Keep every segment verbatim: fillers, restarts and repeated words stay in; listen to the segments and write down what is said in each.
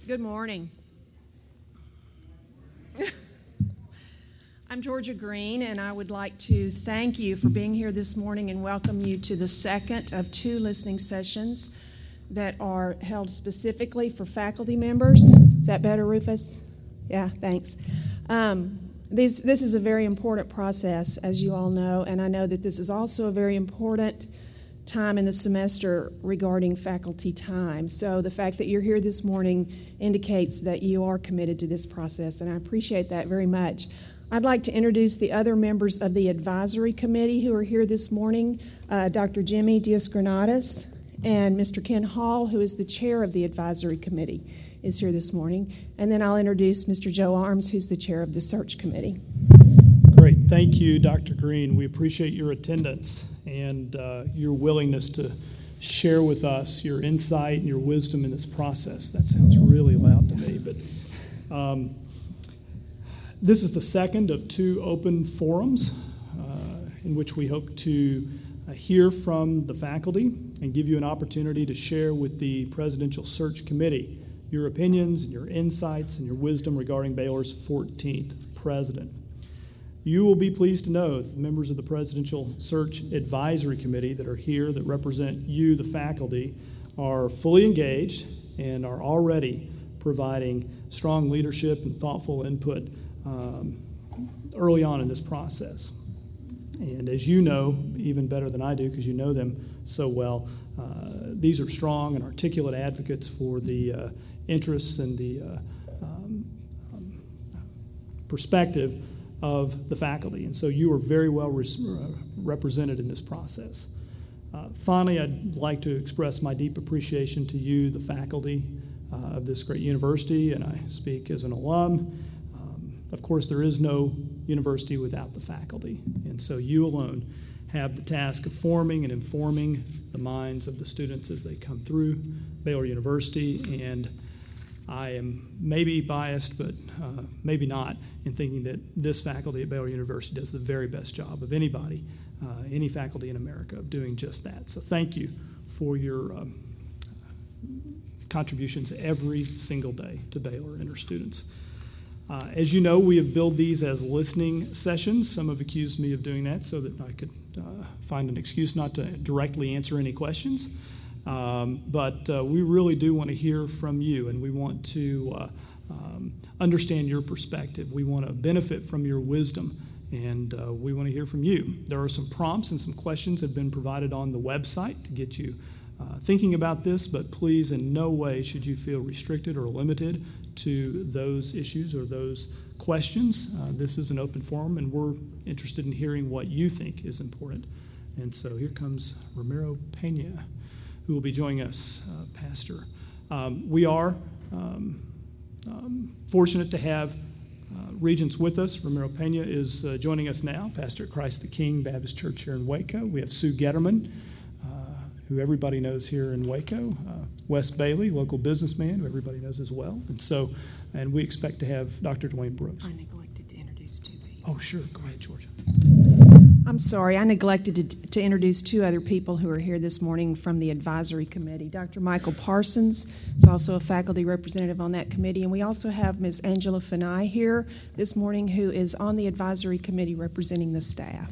Good morning. I'm Georgia Green, and I would like to thank you for being here this morning and welcome you to the second of two listening sessions that are held specifically for faculty members. Is that better, Rufus? Yeah, thanks. Um, these, this is a very important process, as you all know, and I know that this is also a very important time in the semester regarding faculty time. So the fact that you're here this morning indicates that you are committed to this process, and I appreciate that very much. I'd like to introduce the other members of the advisory committee who are here this morning, uh, Doctor Jimmy Diaz-Granados and Mister Ken Hall, who is the chair of the advisory committee, is here this morning. And then I'll introduce Mister Joe Arms, who's the chair of the search committee. Great. Thank you, Doctor Green. We appreciate your attendance and uh, your willingness to share with us your insight and your wisdom in this process. That sounds really loud to me, but um, this is the second of two open forums uh, in which we hope to uh, hear from the faculty and give you an opportunity to share with the Presidential Search Committee your opinions and your insights and your wisdom regarding Baylor's fourteenth president. You will be pleased to know that the members of the Presidential Search Advisory Committee that are here that represent you, the faculty, are fully engaged and are already providing strong leadership and thoughtful input um, early on in this process. And as you know, even better than I do because you know them so well, uh, these are strong and articulate advocates for the uh, interests and the uh, um, um, perspective of the faculty, and so you are very well res- uh, represented in this process. Uh, finally, I'd like to express my deep appreciation to you, the faculty uh, of this great university, and I speak as an alum. Um, of course, there is no university without the faculty, and so you alone have the task of forming and informing the minds of the students as they come through Baylor University, and I am maybe biased, but uh, maybe not, in thinking that this faculty at Baylor University does the very best job of anybody, uh, any faculty in America, of doing just that. So thank you for your um, contributions every single day to Baylor and her students. Uh, as you know, we have billed these as listening sessions. Some have accused me of doing that so that I could uh, find an excuse not to directly answer any questions. Um, but uh, we really do want to hear from you, and we want to uh, um, understand your perspective. We want to benefit from your wisdom, and uh, we want to hear from you. There are some prompts and some questions that have been provided on the website to get you uh, thinking about this, but please, in no way should you feel restricted or limited to those issues or those questions. Uh, this is an open forum, and we're interested in hearing what you think is important. And so here comes Ramiro Pena, who will be joining us, uh, Pastor. Um, we are um, um, fortunate to have uh, Regents with us. Ramiro Pena is uh, joining us now, pastor at Christ the King Baptist Church here in Waco. We have Sue Getterman, uh, who everybody knows here in Waco. Uh, Wes Bailey, local businessman, who everybody knows as well. And so, and we expect to have Doctor Dwayne Brooks. I neglected to introduce two people. Oh, sure. Go ahead, Georgia. I'm sorry, I neglected to, to introduce two other people who are here this morning from the advisory committee. Doctor Michael Parsons is also a faculty representative on that committee, and we also have Miz Angela Fanai here this morning, who is on the advisory committee representing the staff.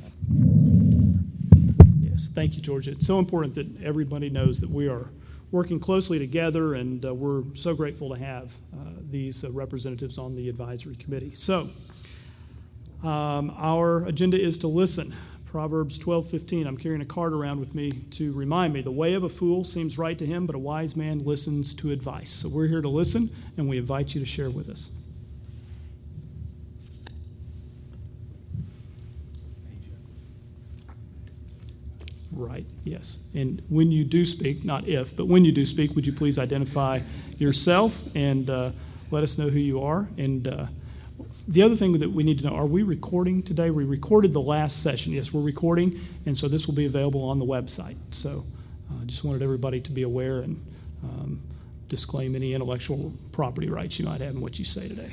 Yes, thank you, Georgia. It's so important that everybody knows that we are working closely together, and uh, we're so grateful to have uh, these uh, representatives on the advisory committee. So, Um, our agenda is to listen. Proverbs twelve fifteen. I'm carrying a card around with me to remind me, the way of a fool seems right to him, but a wise man listens to advice. So we're here to listen, and we invite you to share with us. Right, yes. And when you do speak, not if, but when you do speak, would you please identify yourself and uh, let us know who you are? And uh, the other thing that we need to know, are we recording today? We recorded the last session. Yes, we're recording, and so this will be available on the website. So I uh, just wanted everybody to be aware and um, disclaim any intellectual property rights you might have in what you say today.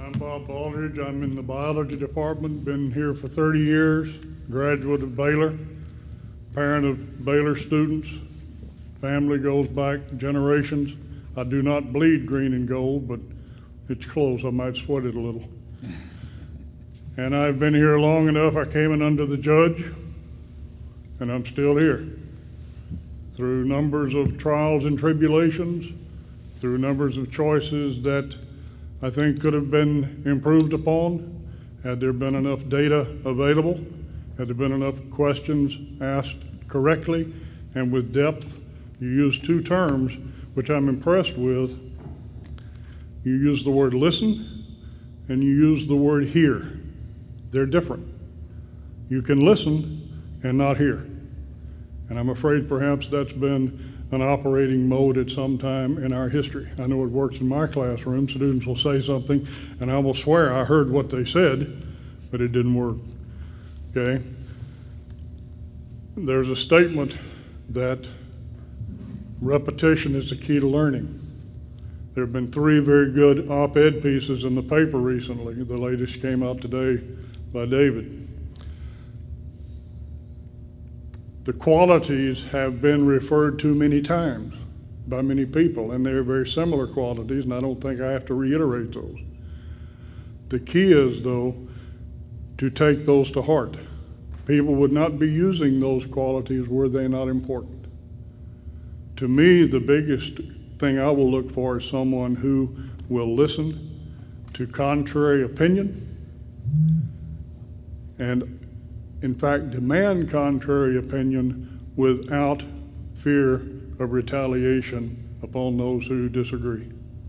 I'm Bob Baldridge. I'm in the biology department, been here for thirty years, graduate of Baylor, parent of Baylor students. Family goes back generations. I do not bleed green and gold, but it's close. I might sweat it a little. And I've been here long enough. I came in under the judge, and I'm still here. Through numbers of trials and tribulations, through numbers of choices that I think could have been improved upon had there been enough data available, had there been enough questions asked correctly and with depth. You use two terms which I'm impressed with. You use the word listen and you use the word hear. They're different. You can listen and not hear. And I'm afraid perhaps that's been an operating mode at some time in our history. I know it works in my classroom. Students will say something, and I will swear I heard what they said, but it didn't work. Okay? There's a statement that repetition is the key to learning. There have been three very good op-ed pieces in the paper recently. The latest came out today by David. The qualities have been referred to many times by many people, and they're very similar qualities, and I don't think I have to reiterate those. The key is, though, to take those to heart. People would not be using those qualities were they not important. To me, the biggest thing I will look for is someone who will listen to contrary opinion and in fact, demand contrary opinion without fear of retaliation upon those who disagree.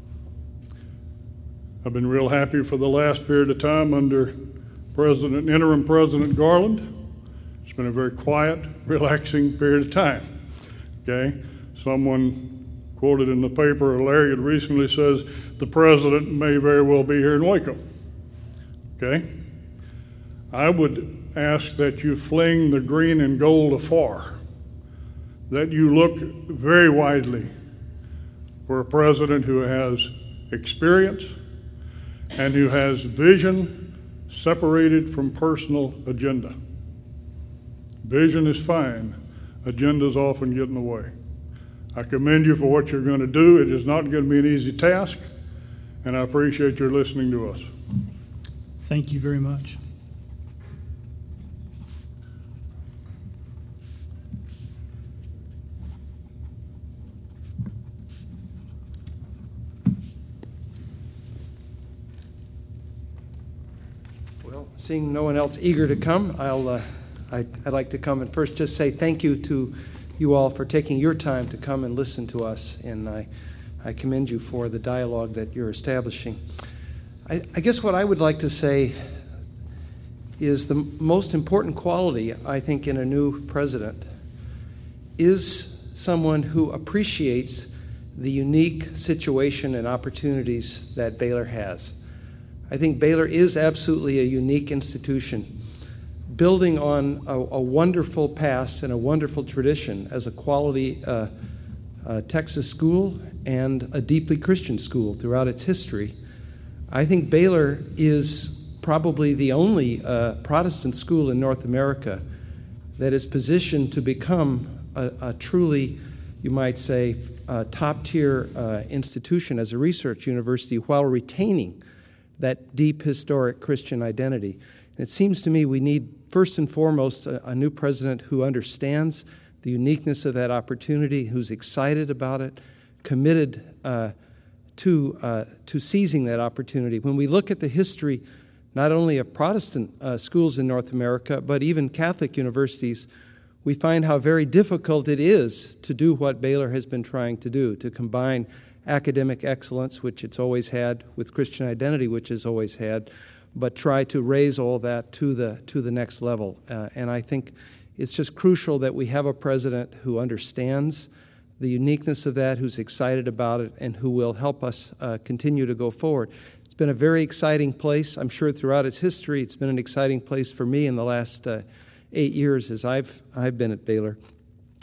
I've been real happy for the last period of time under President, Interim President Garland. It's been a very quiet, relaxing period of time. Okay? Someone quoted in the paper, Larry had recently says, the president may very well be here in Waco. Okay? I would ask that you fling the green and gold afar, that you look very widely for a president who has experience and who has vision separated from personal agenda. Vision is fine. Agendas often get in the way. I commend you for what you're going to do. It is not going to be an easy task, and I appreciate your listening to us. Thank you very much. Seeing no one else eager to come, I'll, uh, I, I'd like to come and first just say thank you to you all for taking your time to come and listen to us, and I, I commend you for the dialogue that you're establishing. I, I guess what I would like to say is the most important quality, I think, in a new president is someone who appreciates the unique situation and opportunities that Baylor has. I think Baylor is absolutely a unique institution, building on a, a wonderful past and a wonderful tradition as a quality uh, uh, Texas school and a deeply Christian school throughout its history. I think Baylor is probably the only uh, Protestant school in North America that is positioned to become a, a truly, you might say, uh, top-tier uh, institution as a research university while retaining that deep historic Christian identity. And it seems to me we need, first and foremost, a, a new president who understands the uniqueness of that opportunity, who's excited about it, committed uh, to, uh, to seizing that opportunity. When we look at the history not only of Protestant uh, schools in North America, but even Catholic universities, we find how very difficult it is to do what Baylor has been trying to do, to combine academic excellence, which it's always had, with Christian identity, which it's always had, but try to raise all that to the to the next level. Uh, and I think it's just crucial that we have a president who understands the uniqueness of that, who's excited about it, and who will help us uh, continue to go forward. It's been a very exciting place. I'm sure throughout its history, it's been an exciting place for me in the last uh, eight years as I've I've been at Baylor.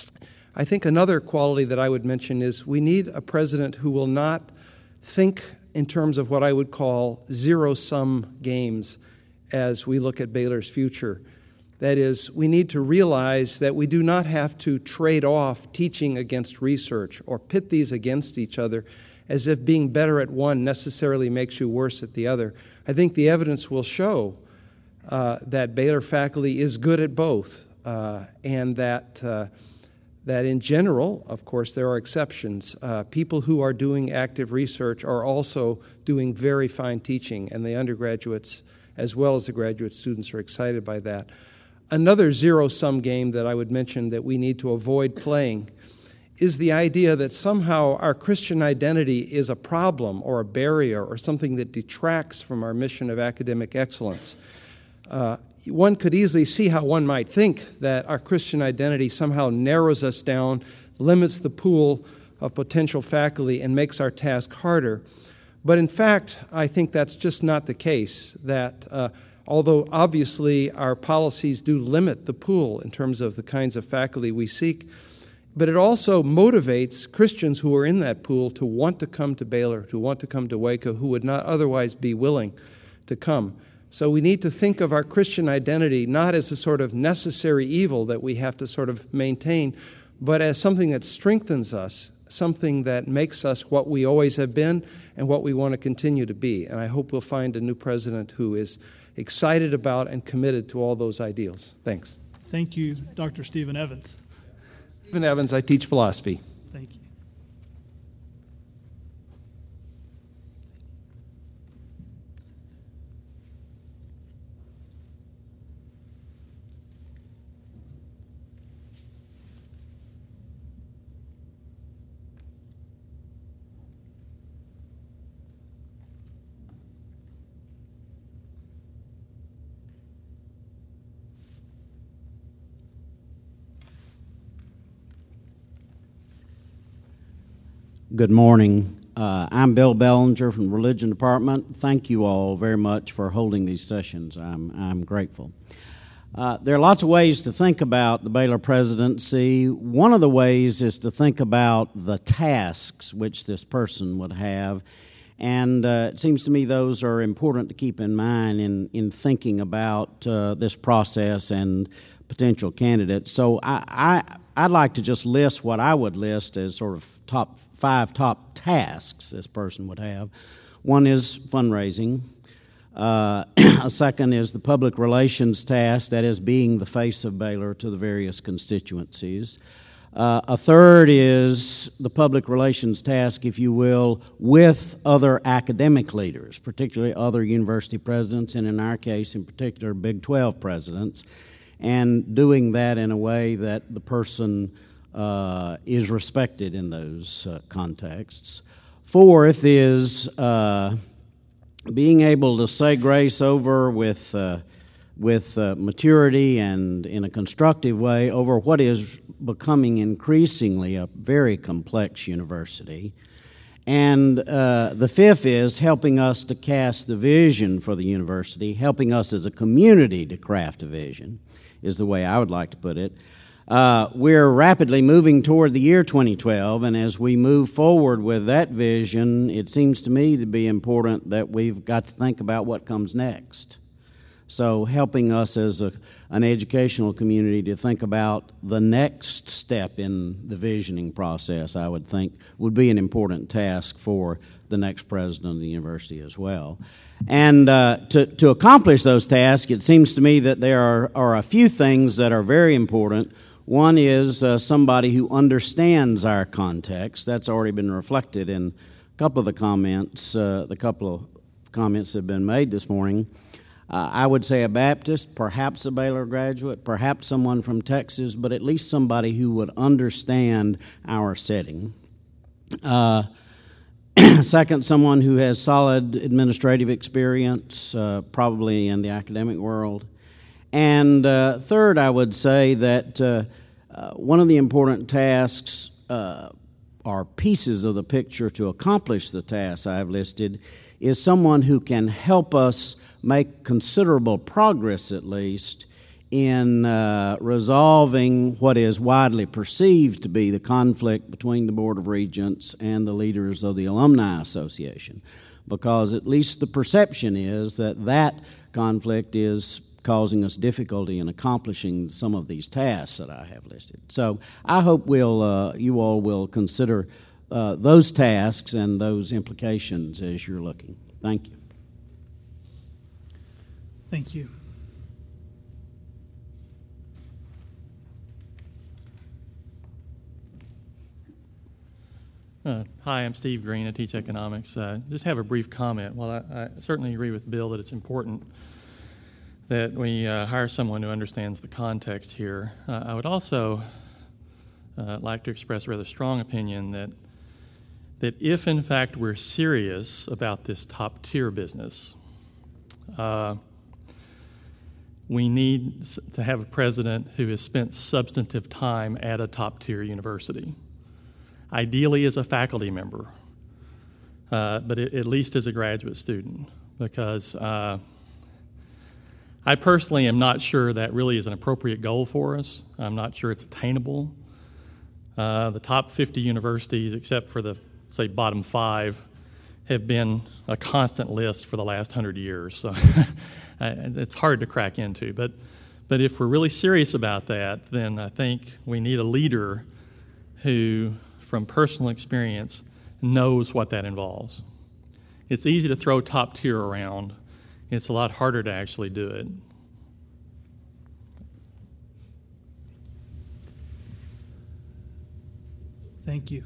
I think another quality that I would mention is we need a president who will not think in terms of what I would call zero-sum games as we look at Baylor's future. That is, we need to realize that we do not have to trade off teaching against research or pit these against each other as if being better at one necessarily makes you worse at the other. I think the evidence will show uh, that Baylor faculty is good at both, uh, and that uh, that in general, of course, there are exceptions. Uh, people who are doing active research are also doing very fine teaching, and the undergraduates as well as the graduate students are excited by that. Another zero-sum game that I would mention that we need to avoid playing is the idea that somehow our Christian identity is a problem or a barrier or something that detracts from our mission of academic excellence. Uh, one could easily see how one might think that our Christian identity somehow narrows us down, limits the pool of potential faculty, and makes our task harder. But in fact, I think that's just not the case, that uh, although obviously our policies do limit the pool in terms of the kinds of faculty we seek, but it also motivates Christians who are in that pool to want to come to Baylor, to want to come to Waco, who would not otherwise be willing to come. So we need to think of our Christian identity not as a sort of necessary evil that we have to sort of maintain, but as something that strengthens us, something that makes us what we always have been and what we want to continue to be. And I hope we'll find a new president who is excited about and committed to all those ideals. Thanks. Thank you, Doctor Stephen Evans. Stephen Evans, I teach philosophy. Thank you. Good morning. Uh, I'm Bill Bellinger from the Religion Department. Thank you all very much for holding these sessions. I'm, I'm grateful. Uh, there are lots of ways to think about the Baylor presidency. One of the ways is to think about the tasks which this person would have, and uh, it seems to me those are important to keep in mind in, in thinking about uh, this process and potential candidates. So I, I, I'd like to just list what I would list as sort of top five top tasks this person would have. One is fundraising. Uh, a second is the public relations task, that is being the face of Baylor to the various constituencies. Uh, a third is the public relations task, if you will, with other academic leaders, particularly other university presidents, and in our case, in particular, Big twelve presidents, and doing that in a way that the person uh, is respected in those uh, contexts. Fourth is uh, being able to say grace over with uh, with uh, maturity and in a constructive way over what is becoming increasingly a very complex university. And uh, the fifth is helping us to cast the vision for the university, helping us as a community to craft a vision, is the way I would like to put it. Uh, we're rapidly moving toward the year twenty twelve, and as we move forward with that vision, it seems to me to be important that we've got to think about what comes next. So helping us as a, an educational community to think about the next step in the visioning process, I would think, would be an important task for the next president of the university as well. And uh, to, to accomplish those tasks, it seems to me that there are, are a few things that are very important. One is uh, somebody who understands our context. That's already been reflected in a couple of the comments, uh, the couple of comments that have been made this morning. Uh, I would say a Baptist, perhaps a Baylor graduate, perhaps someone from Texas, but at least somebody who would understand our setting. Uh, second, someone who has solid administrative experience, uh, probably in the academic world. And uh, third, I would say that uh, uh, one of the important tasks uh, or pieces of the picture to accomplish the tasks I've listed is someone who can help us make considerable progress, at least, in uh, resolving what is widely perceived to be the conflict between the Board of Regents and the leaders of the Alumni Association. because at least the perception is that that conflict is causing us difficulty in accomplishing some of these tasks that I have listed. So I hope we'll, uh, you all will consider uh, those tasks and those implications as you're looking. Thank you. Thank you. Uh, hi, I'm Steve Green. I teach economics. Uh, just have a brief comment. Well, I, I certainly agree with Bill that it's important that we uh, hire someone who understands the context here. Uh, I would also uh, like to express a rather strong opinion that that if, in fact, we're serious about this top-tier business, uh, we need to have a president who has spent substantive time at a top-tier university. Ideally as a faculty member, uh, but it, at least as a graduate student, because uh, I personally am not sure that really is an appropriate goal for us. I'm not sure it's attainable. Uh, the top fifty universities, except for the, say, bottom five, have been a constant list for the last hundred years, so it's hard to crack into. But, but if we're really serious about that, then I think we need a leader who, from personal experience, knows what that involves. It's easy to throw top tier around. It's a lot harder to actually do it. Thank you.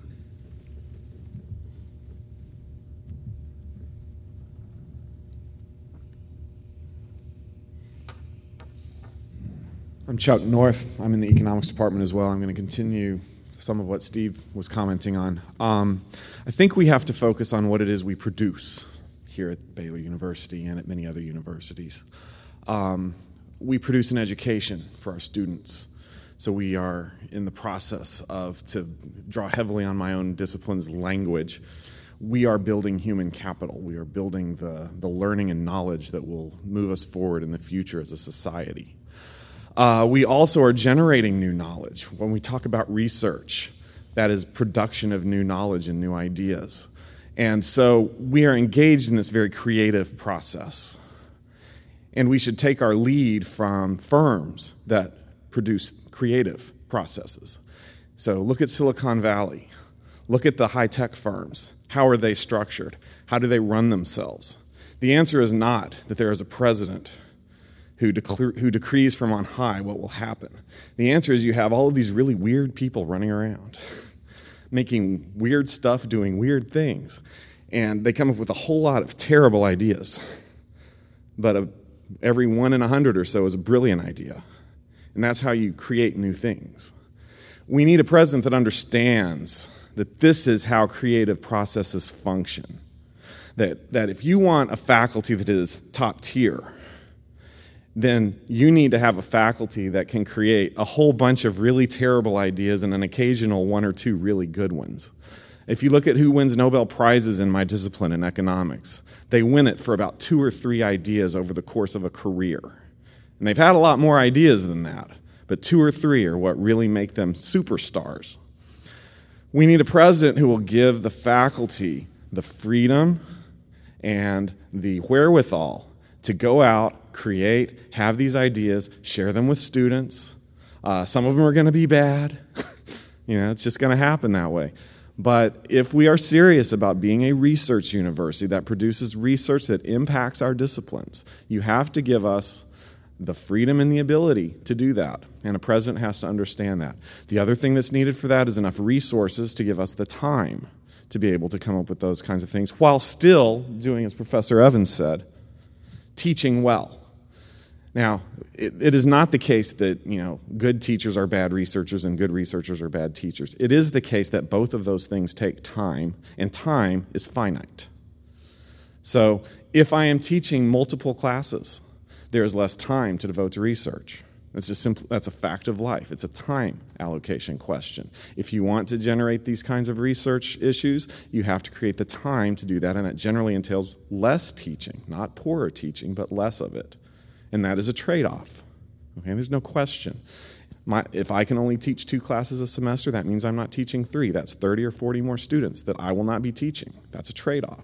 I'm Chuck North. I'm in the economics department as well. I'm going to continue some of what Steve was commenting on. Um, I think we have to focus on what it is we produce here at Baylor University and at many other universities. Um, we produce an education for our students. So we are in the process of, to draw heavily on my own discipline's language, we are building human capital. We are building the, the learning and knowledge that will move us forward in the future as a society. Uh, we also are generating new knowledge. When we talk about research, that is production of new knowledge and new ideas. And so we are engaged in this very creative process. And we should take our lead from firms that produce creative processes. So look at Silicon Valley. Look at the high-tech firms. How are they structured? How do they run themselves? The answer is not that there is a president who, declare, who decrees from on high what will happen. The answer is you have all of these really weird people running around, making weird stuff, doing weird things. And they come up with a whole lot of terrible ideas. But a, every one in a hundred or so is a brilliant idea. And that's how you create new things. We need a president that understands that this is how creative processes function. That, that if you want a faculty that is top tier, then you need to have a faculty that can create a whole bunch of really terrible ideas and an occasional one or two really good ones. If you look at who wins Nobel Prizes in my discipline in economics, they win it for about two or three ideas over the course of a career. And they've had a lot more ideas than that, but two or three are what really make them superstars. We need a president who will give the faculty the freedom and the wherewithal to go out, create, have these ideas, share them with students. Uh, some of them are going to be bad. You know, it's just going to happen that way. But if we are serious about being a research university that produces research that impacts our disciplines, you have to give us the freedom and the ability to do that. And a president has to understand that. The other thing that's needed for that is enough resources to give us the time to be able to come up with those kinds of things while still doing, as Professor Evans said, teaching well. Now, it, it is not the case that, you know, good teachers are bad researchers and good researchers are bad teachers. It is the case that both of those things take time, and time is finite. So if I am teaching multiple classes, there is less time to devote to research. That's just simple, that's a fact of life. It's a time allocation question. If you want to generate these kinds of research issues, you have to create the time to do that, and that generally entails less teaching, not poorer teaching, but less of it. And that is a trade-off. Okay, there's no question. My, if I can only teach two classes a semester, that means I'm not teaching three. That's thirty or forty more students that I will not be teaching. That's a trade-off.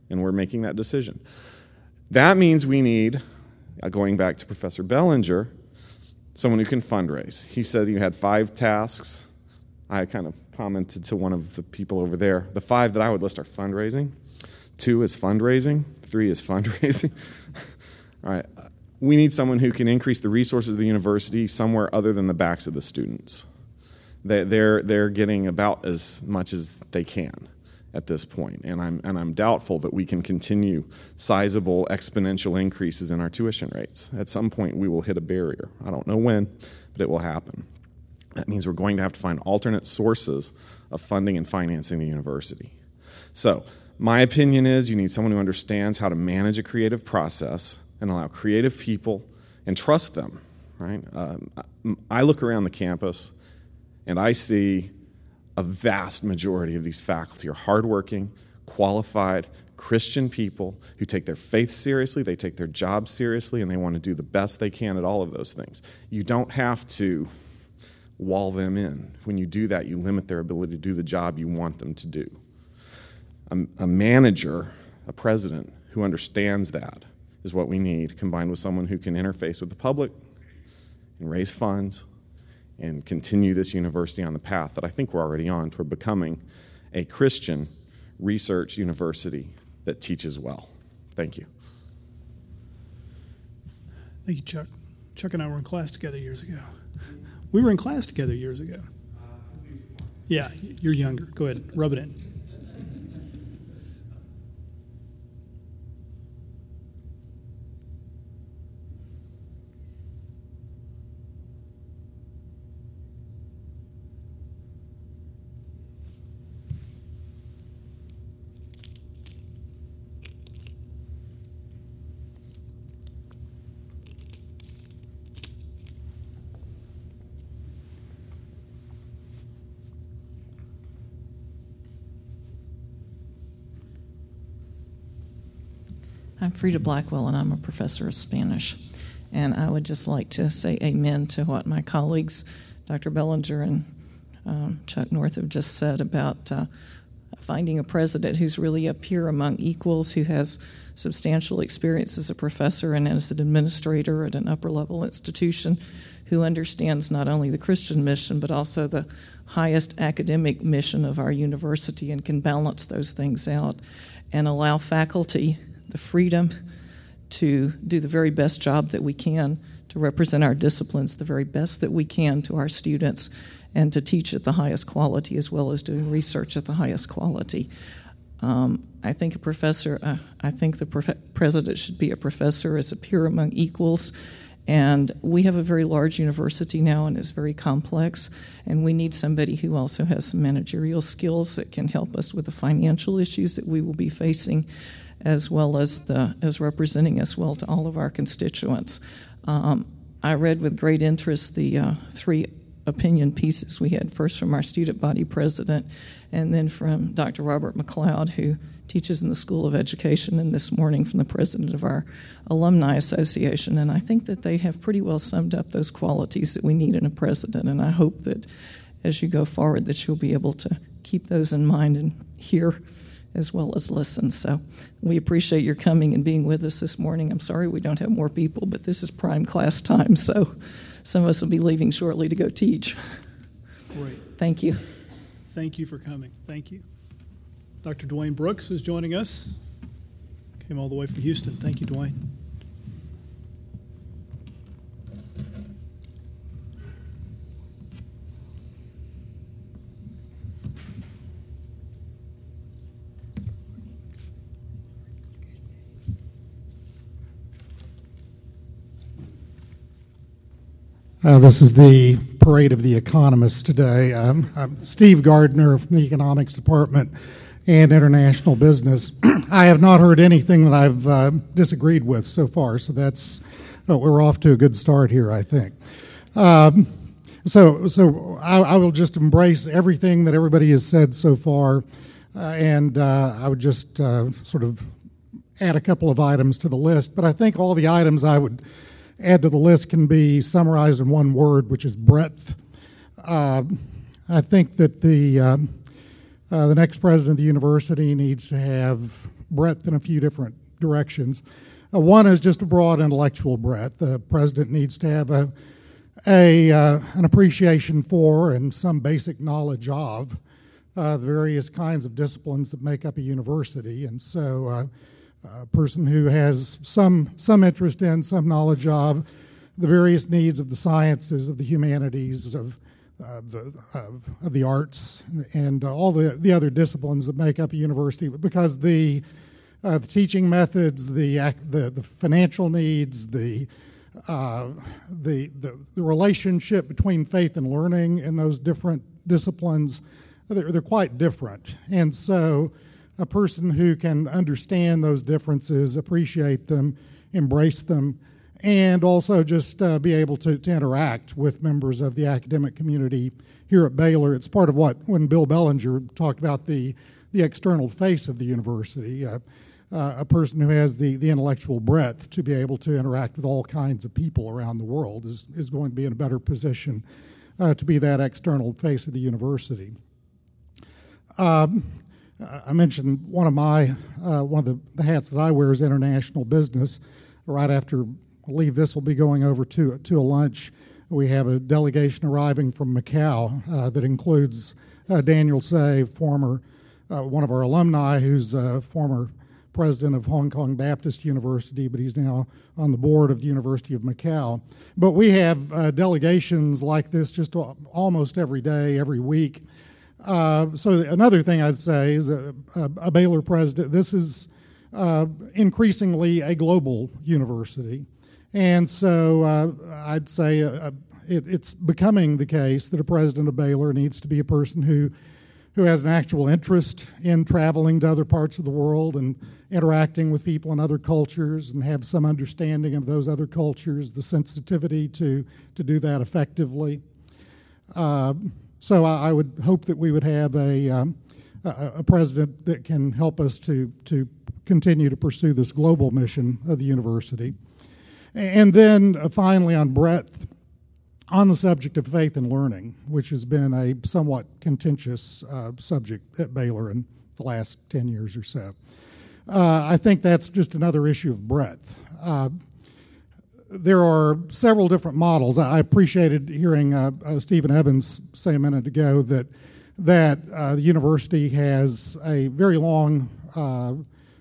and we're making that decision. That means we need, uh, going back to Professor Bellinger, someone who can fundraise. He said you had five tasks. I kind of commented to one of the people over there. The five that I would list are fundraising. Two is fundraising. Three is fundraising. All right. We need someone who can increase the resources of the university somewhere other than the backs of the students. They're, they're getting about as much as they can at this point, and I'm, and I'm doubtful that we can continue sizable exponential increases in our tuition rates. At some point, we will hit a barrier. I don't know when, but it will happen. That means we're going to have to find alternate sources of funding and financing the university. So, my opinion is you need someone who understands how to manage a creative process and allow creative people and trust them, right? Um, I look around the campus and I see a vast majority of these faculty are hardworking, qualified, Christian people who take their faith seriously, they take their job seriously, and they want to do the best they can at all of those things. You don't have to wall them in. When you do that, you limit their ability to do the job you want them to do. A, a manager, a president who understands that is what we need, combined with someone who can interface with the public and raise funds and continue this university on the path that I think we're already on toward becoming a Christian research university that teaches well. Thank you. Thank you, Chuck. Chuck and I were in class together years ago. We were in class together years ago. Yeah, you're younger. Go ahead, rub it in. I'm Frida Blackwell, and I'm a professor of Spanish. And I would just like to say amen to what my colleagues, Doctor Bellinger and um, Chuck North, have just said about uh, finding a president who's really a peer among equals, who has substantial experience as a professor and as an administrator at an upper-level institution, who understands not only the Christian mission, but also the highest academic mission of our university and can balance those things out and allow faculty the freedom to do the very best job that we can to represent our disciplines the very best that we can to our students and to teach at the highest quality as well as doing research at the highest quality. Um, I think a professor, uh, I think the prof- president should be a professor as a peer among equals. And we have a very large university now, and it's very complex, and we need somebody who also has some managerial skills that can help us with the financial issues that we will be facing, as well as the as representing us well to all of our constituents. Um, I read with great interest the uh, three opinion pieces we had, first from our student body president, and then from Doctor Robert McLeod, who teaches in the School of Education, and this morning from the president of our Alumni Association. And I think that they have pretty well summed up those qualities that we need in a president, and I hope that as you go forward that you'll be able to keep those in mind and hear as well as listen. So we appreciate your coming and being with us this morning. I'm sorry we don't have more people, but this is prime class time, so some of us will be leaving shortly to go teach. Great. Thank you. Thank you for coming. Thank you. Doctor Dwayne Brooks is joining us. Came all the way from Houston. Thank you, Dwayne. Uh, this is the parade of the economists today. Um, I'm Steve Gardner from the Economics Department and International Business. I have not heard anything that I've uh, disagreed with so far, so that's uh, we're off to a good start here, I think. Um, so, so I, I will just embrace everything that everybody has said so far, uh, and uh, I would just uh, sort of add a couple of items to the list. But I think all the items I would add to the list can be summarized in one word, which is breadth. Uh, I think that the uh, uh, the next president of the university needs to have breadth in a few different directions. Uh, one is just a broad intellectual breadth. The president needs to have a, a uh, an appreciation for and some basic knowledge of uh, the various kinds of disciplines that make up a university. And so uh, a person who has some some interest in, some knowledge of the various needs of the sciences, of the humanities, of uh, the of, of the arts, and uh, all the the other disciplines that make up a university, because the uh, the teaching methods, the the the financial needs, the uh, the, the the relationship between faith and learning in those different disciplines, they're, they're quite different, and so a person who can understand those differences, appreciate them, embrace them, and also just uh, be able to, to interact with members of the academic community here at Baylor. It's part of what, when Bill Bellinger talked about the, the external face of the university, uh, uh, a person who has the, the intellectual breadth to be able to interact with all kinds of people around the world is, is going to be in a better position uh, to be that external face of the university. Um, I mentioned one of my, uh, one of the, the hats that I wear is international business. Right after I leave this, we'll be going over to, to a lunch. We have a delegation arriving from Macau uh, that includes uh, Daniel Say, former, uh, one of our alumni, who's a former president of Hong Kong Baptist University, but he's now on the board of the University of Macau. But we have uh, delegations like this just almost every day, every week. Uh, so another thing I'd say is a, a, a Baylor president, this is uh, increasingly a global university. And so uh, I'd say uh, it, it's becoming the case that a president of Baylor needs to be a person who, who has an actual interest in traveling to other parts of the world and interacting with people in other cultures and have some understanding of those other cultures, the sensitivity to, to do that effectively. Uh, So I, I would hope that we would have a, um, a, a president that can help us to, to continue to pursue this global mission of the university. And then uh, finally on breadth, on the subject of faith and learning, which has been a somewhat contentious uh, subject at Baylor in the last ten years or so. Uh, I think that's just another issue of breadth. Uh, There are several different models. I appreciated hearing uh, uh, Stephen Evans say a minute ago that that uh, the university has a very long uh,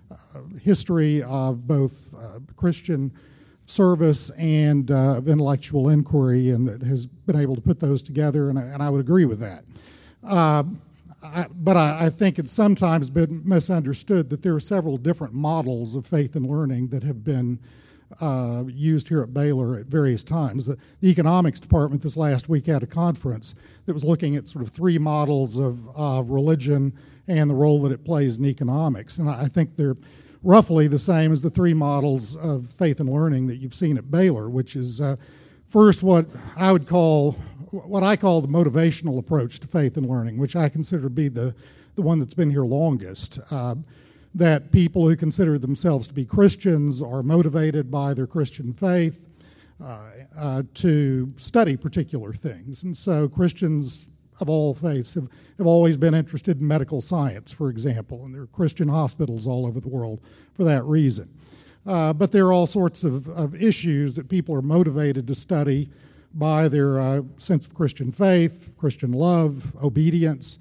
history of both uh, Christian service and uh, of intellectual inquiry, and that has been able to put those together, and I, and I would agree with that. Uh, I, but I, I think it's sometimes been misunderstood that there are several different models of faith and learning that have been Uh, used here at Baylor at various times. The, the economics department this last week had a conference that was looking at sort of three models of uh, religion and the role that it plays in economics. And I, I think they're roughly the same as the three models of faith and learning that you've seen at Baylor, which is uh, first what I would call, what I call the motivational approach to faith and learning, which I consider to be the, the one that's been here longest. Uh, that people who consider themselves to be Christians are motivated by their Christian faith uh, uh, to study particular things. And so Christians of all faiths have, have always been interested in medical science, for example, and there are Christian hospitals all over the world for that reason. Uh, but there are all sorts of, of issues that people are motivated to study by their uh, sense of Christian faith, Christian love, obedience.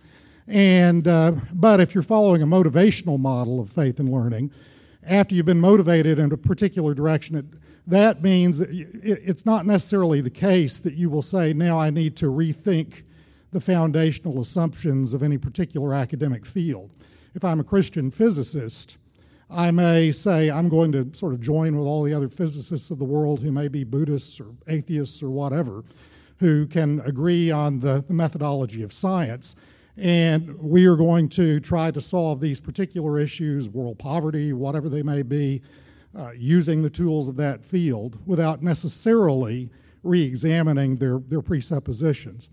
And uh, but if you're following a motivational model of faith and learning, after you've been motivated in a particular direction, it, that means that it, it's not necessarily the case that you will say, now I need to rethink the foundational assumptions of any particular academic field. If I'm a Christian physicist, I may say I'm going to sort of join with all the other physicists of the world who may be Buddhists or atheists or whatever, who can agree on the, the methodology of science. And we are going to try to solve these particular issues, world poverty, whatever they may be, uh, using the tools of that field without necessarily re-examining their, their presuppositions.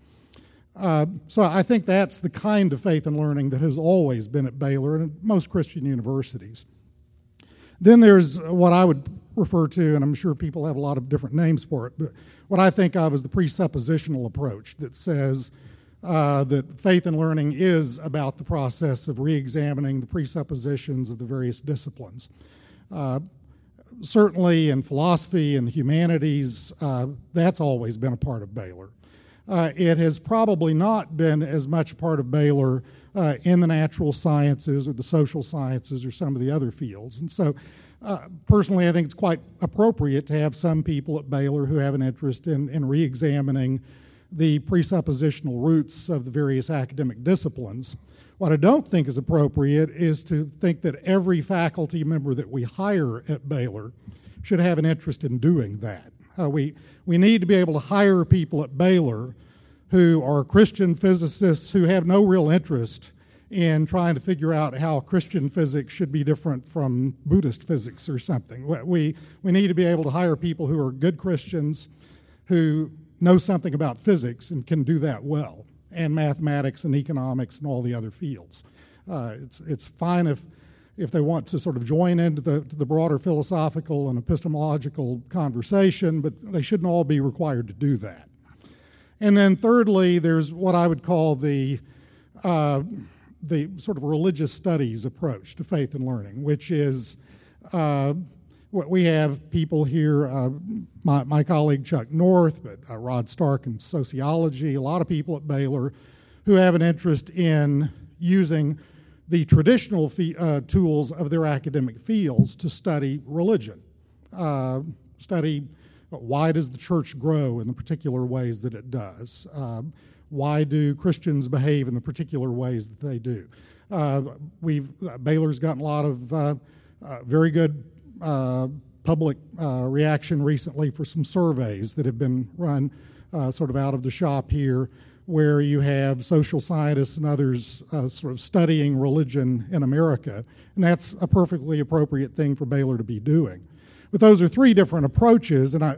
Uh, so I think that's the kind of faith and learning that has always been at Baylor and at most Christian universities. Then there's what I would refer to, and I'm sure people have a lot of different names for it, but what I think of as the presuppositional approach that says, uh, that faith and learning is about the process of re-examining the presuppositions of the various disciplines. Uh, certainly in philosophy and the humanities, uh, that's always been a part of Baylor. Uh, it has probably not been as much a part of Baylor uh, in the natural sciences or the social sciences or some of the other fields. And so uh, personally, I think it's quite appropriate to have some people at Baylor who have an interest in, in re-examining the presuppositional roots of the various academic disciplines. What I don't think is appropriate is to think that every faculty member that we hire at Baylor should have an interest in doing that. Uh, we, we need to be able to hire people at Baylor who are Christian physicists who have no real interest in trying to figure out how Christian physics should be different from Buddhist physics or something. We, we need to be able to hire people who are good Christians who know something about physics and can do that well, and mathematics and economics and all the other fields. Uh, it's, it's fine if, if they want to sort of join into the, to the broader philosophical and epistemological conversation, but they shouldn't all be required to do that. And then thirdly, there's what I would call the, uh, the sort of religious studies approach to faith and learning, which is uh, we have people here, uh, my, my colleague Chuck North, but uh, Rod Stark in sociology, a lot of people at Baylor who have an interest in using the traditional fee, uh, tools of their academic fields to study religion, uh, study why does the church grow in the particular ways that it does, uh, why do Christians behave in the particular ways that they do. Uh, we've uh, Baylor's gotten a lot of uh, uh, very good Uh, public uh, reaction recently for some surveys that have been run uh, sort of out of the shop here, where you have social scientists and others uh, sort of studying religion in America, and that's a perfectly appropriate thing for Baylor to be doing. But those are three different approaches, and I,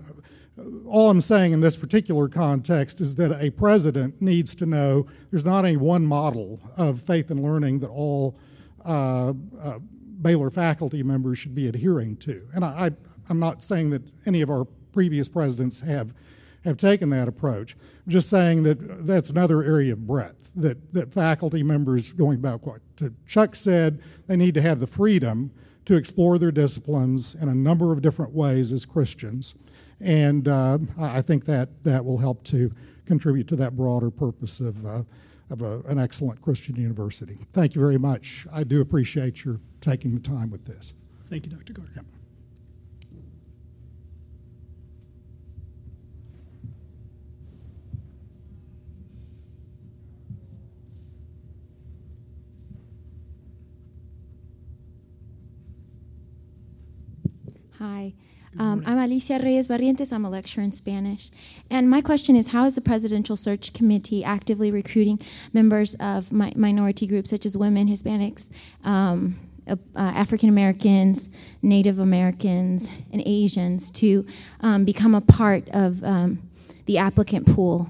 all I'm saying in this particular context is that a president needs to know there's not any one model of faith and learning that all uh, uh, Baylor faculty members should be adhering to. And I, I, I'm not saying that any of our previous presidents have have taken that approach. I'm just saying that that's another area of breadth, that, that faculty members, going back what Chuck said, they need to have the freedom to explore their disciplines in a number of different ways as Christians. And uh, I think that that will help to contribute to that broader purpose of uh, of a, an excellent Christian university. Thank you very much. I do appreciate your taking the time with this. Thank you, Doctor Gardner. Yep. Hi. Um, I'm Alicia Reyes Barrientos. I'm a lecturer in Spanish. And my question is, how is the Presidential Search Committee actively recruiting members of mi- minority groups such as women, Hispanics, um, uh, African Americans, Native Americans, and Asians to um, become a part of um, the applicant pool?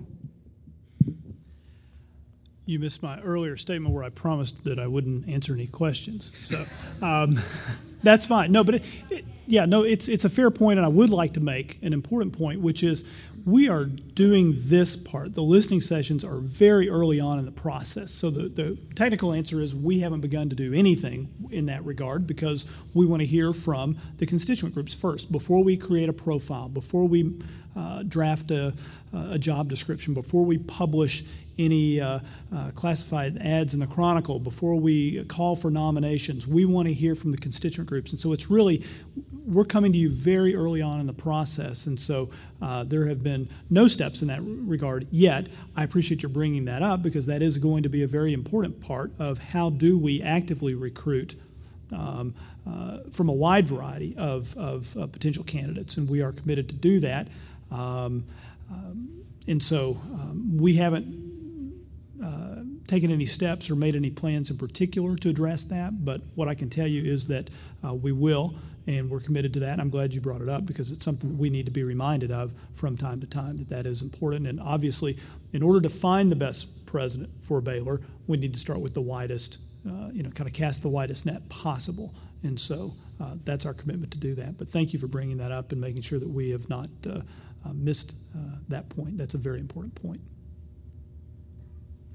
You missed my earlier statement where I promised that I wouldn't answer any questions. So um, that's fine. No, but it, it, yeah, no, it's it's a fair point, and I would like to make an important point, which is we are doing this part. The listening sessions are very early on in the process. So the, the technical answer is we haven't begun to do anything in that regard because we want to hear from the constituent groups first before we create a profile, before we uh, draft a, a job description, before we publish any uh, uh, classified ads in the Chronicle, before we call for nominations. We want to hear from the constituent groups. And so it's really, we're coming to you very early on in the process. And so uh, there have been no steps in that regard yet. I appreciate your bringing that up because that is going to be a very important part of how do we actively recruit um, uh, from a wide variety of, of uh, potential candidates. And we are committed to do that. Um, um, and so um, we haven't Uh, taken any steps or made any plans in particular to address that, but what I can tell you is that uh, we will, and we're committed to that. And I'm glad you brought it up because it's something that we need to be reminded of from time to time, that that is important. And obviously, in order to find the best president for Baylor, we need to start with the widest, uh, you know, kind of cast the widest net possible. And so uh, that's our commitment to do that. But thank you for bringing that up and making sure that we have not uh, uh, missed uh, that point. That's a very important point.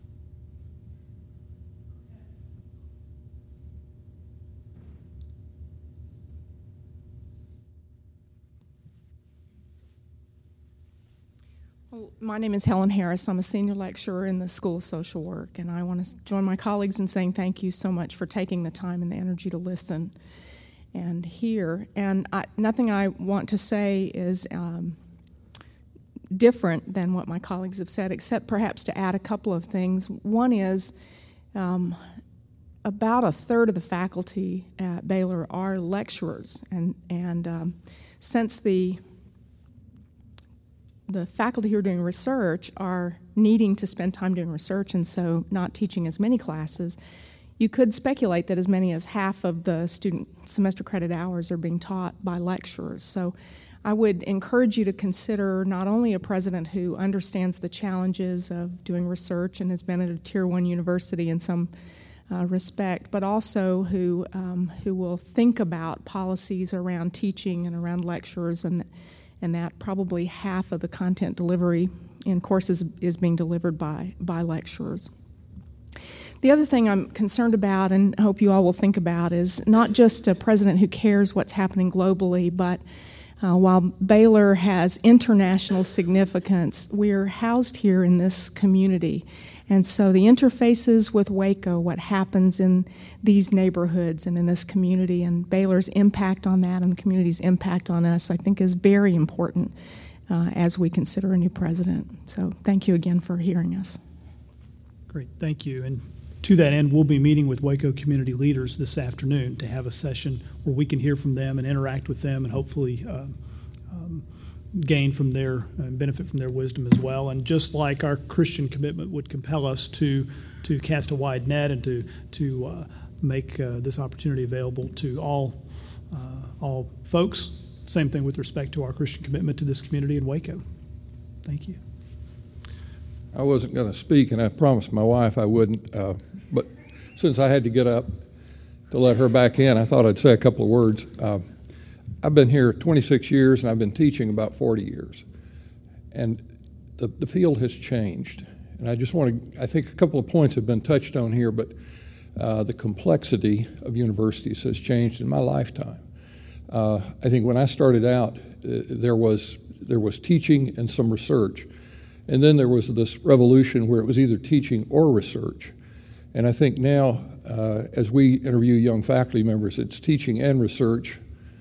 Well, my name is Helen Harris. I'm a senior lecturer in the School of Social Work, and I want to join my colleagues in saying thank you so much for taking the time and the energy to listen and hear. And I, nothing I want to say is um, different than what my colleagues have said, except perhaps to add a couple of things. One is um, about a third of the faculty at Baylor are lecturers, and, and um, since the the faculty who are doing research are needing to spend time doing research and so not teaching as many classes, you could speculate that as many as half of the student semester credit hours are being taught by lecturers. So I would encourage you to consider not only a president who understands the challenges of doing research and has been at a tier one university in some uh, respect, but also who, um, who will think about policies around teaching and around lecturers, and and that probably half of the content delivery in courses is being delivered by, by lecturers. The other thing I'm concerned about and hope you all will think about is not just a president who cares what's happening globally, but uh, while Baylor has international significance, we're housed here in this community. And so the interfaces with Waco, what happens in these neighborhoods and in this community, and Baylor's impact on that and the community's impact on us, I think is very important uh, as we consider a new president. So thank you again for hearing us. Great, thank you. And to that end, we'll be meeting with Waco community leaders this afternoon to have a session where we can hear from them and interact with them and hopefully uh, um, gain from their uh, benefit from their wisdom as well. And just like our Christian commitment would compel us to to cast a wide net and to to uh, make uh, this opportunity available to all uh, all folks, same thing with respect to our Christian commitment to this community in Waco. Thank you. I wasn't going to speak, and I promised my wife I wouldn't, uh, but since I had to get up to let her back in, I thought I'd say a couple of words. Uh, I've been here twenty-six years, and I've been teaching about forty years. And the, the field has changed. And I just want to, I think a couple of points have been touched on here, but uh, the complexity of universities has changed in my lifetime. Uh, I think when I started out, uh, there was there was teaching and some research. And then there was this revolution where it was either teaching or research. And I think now, uh, as we interview young faculty members, it's teaching and research,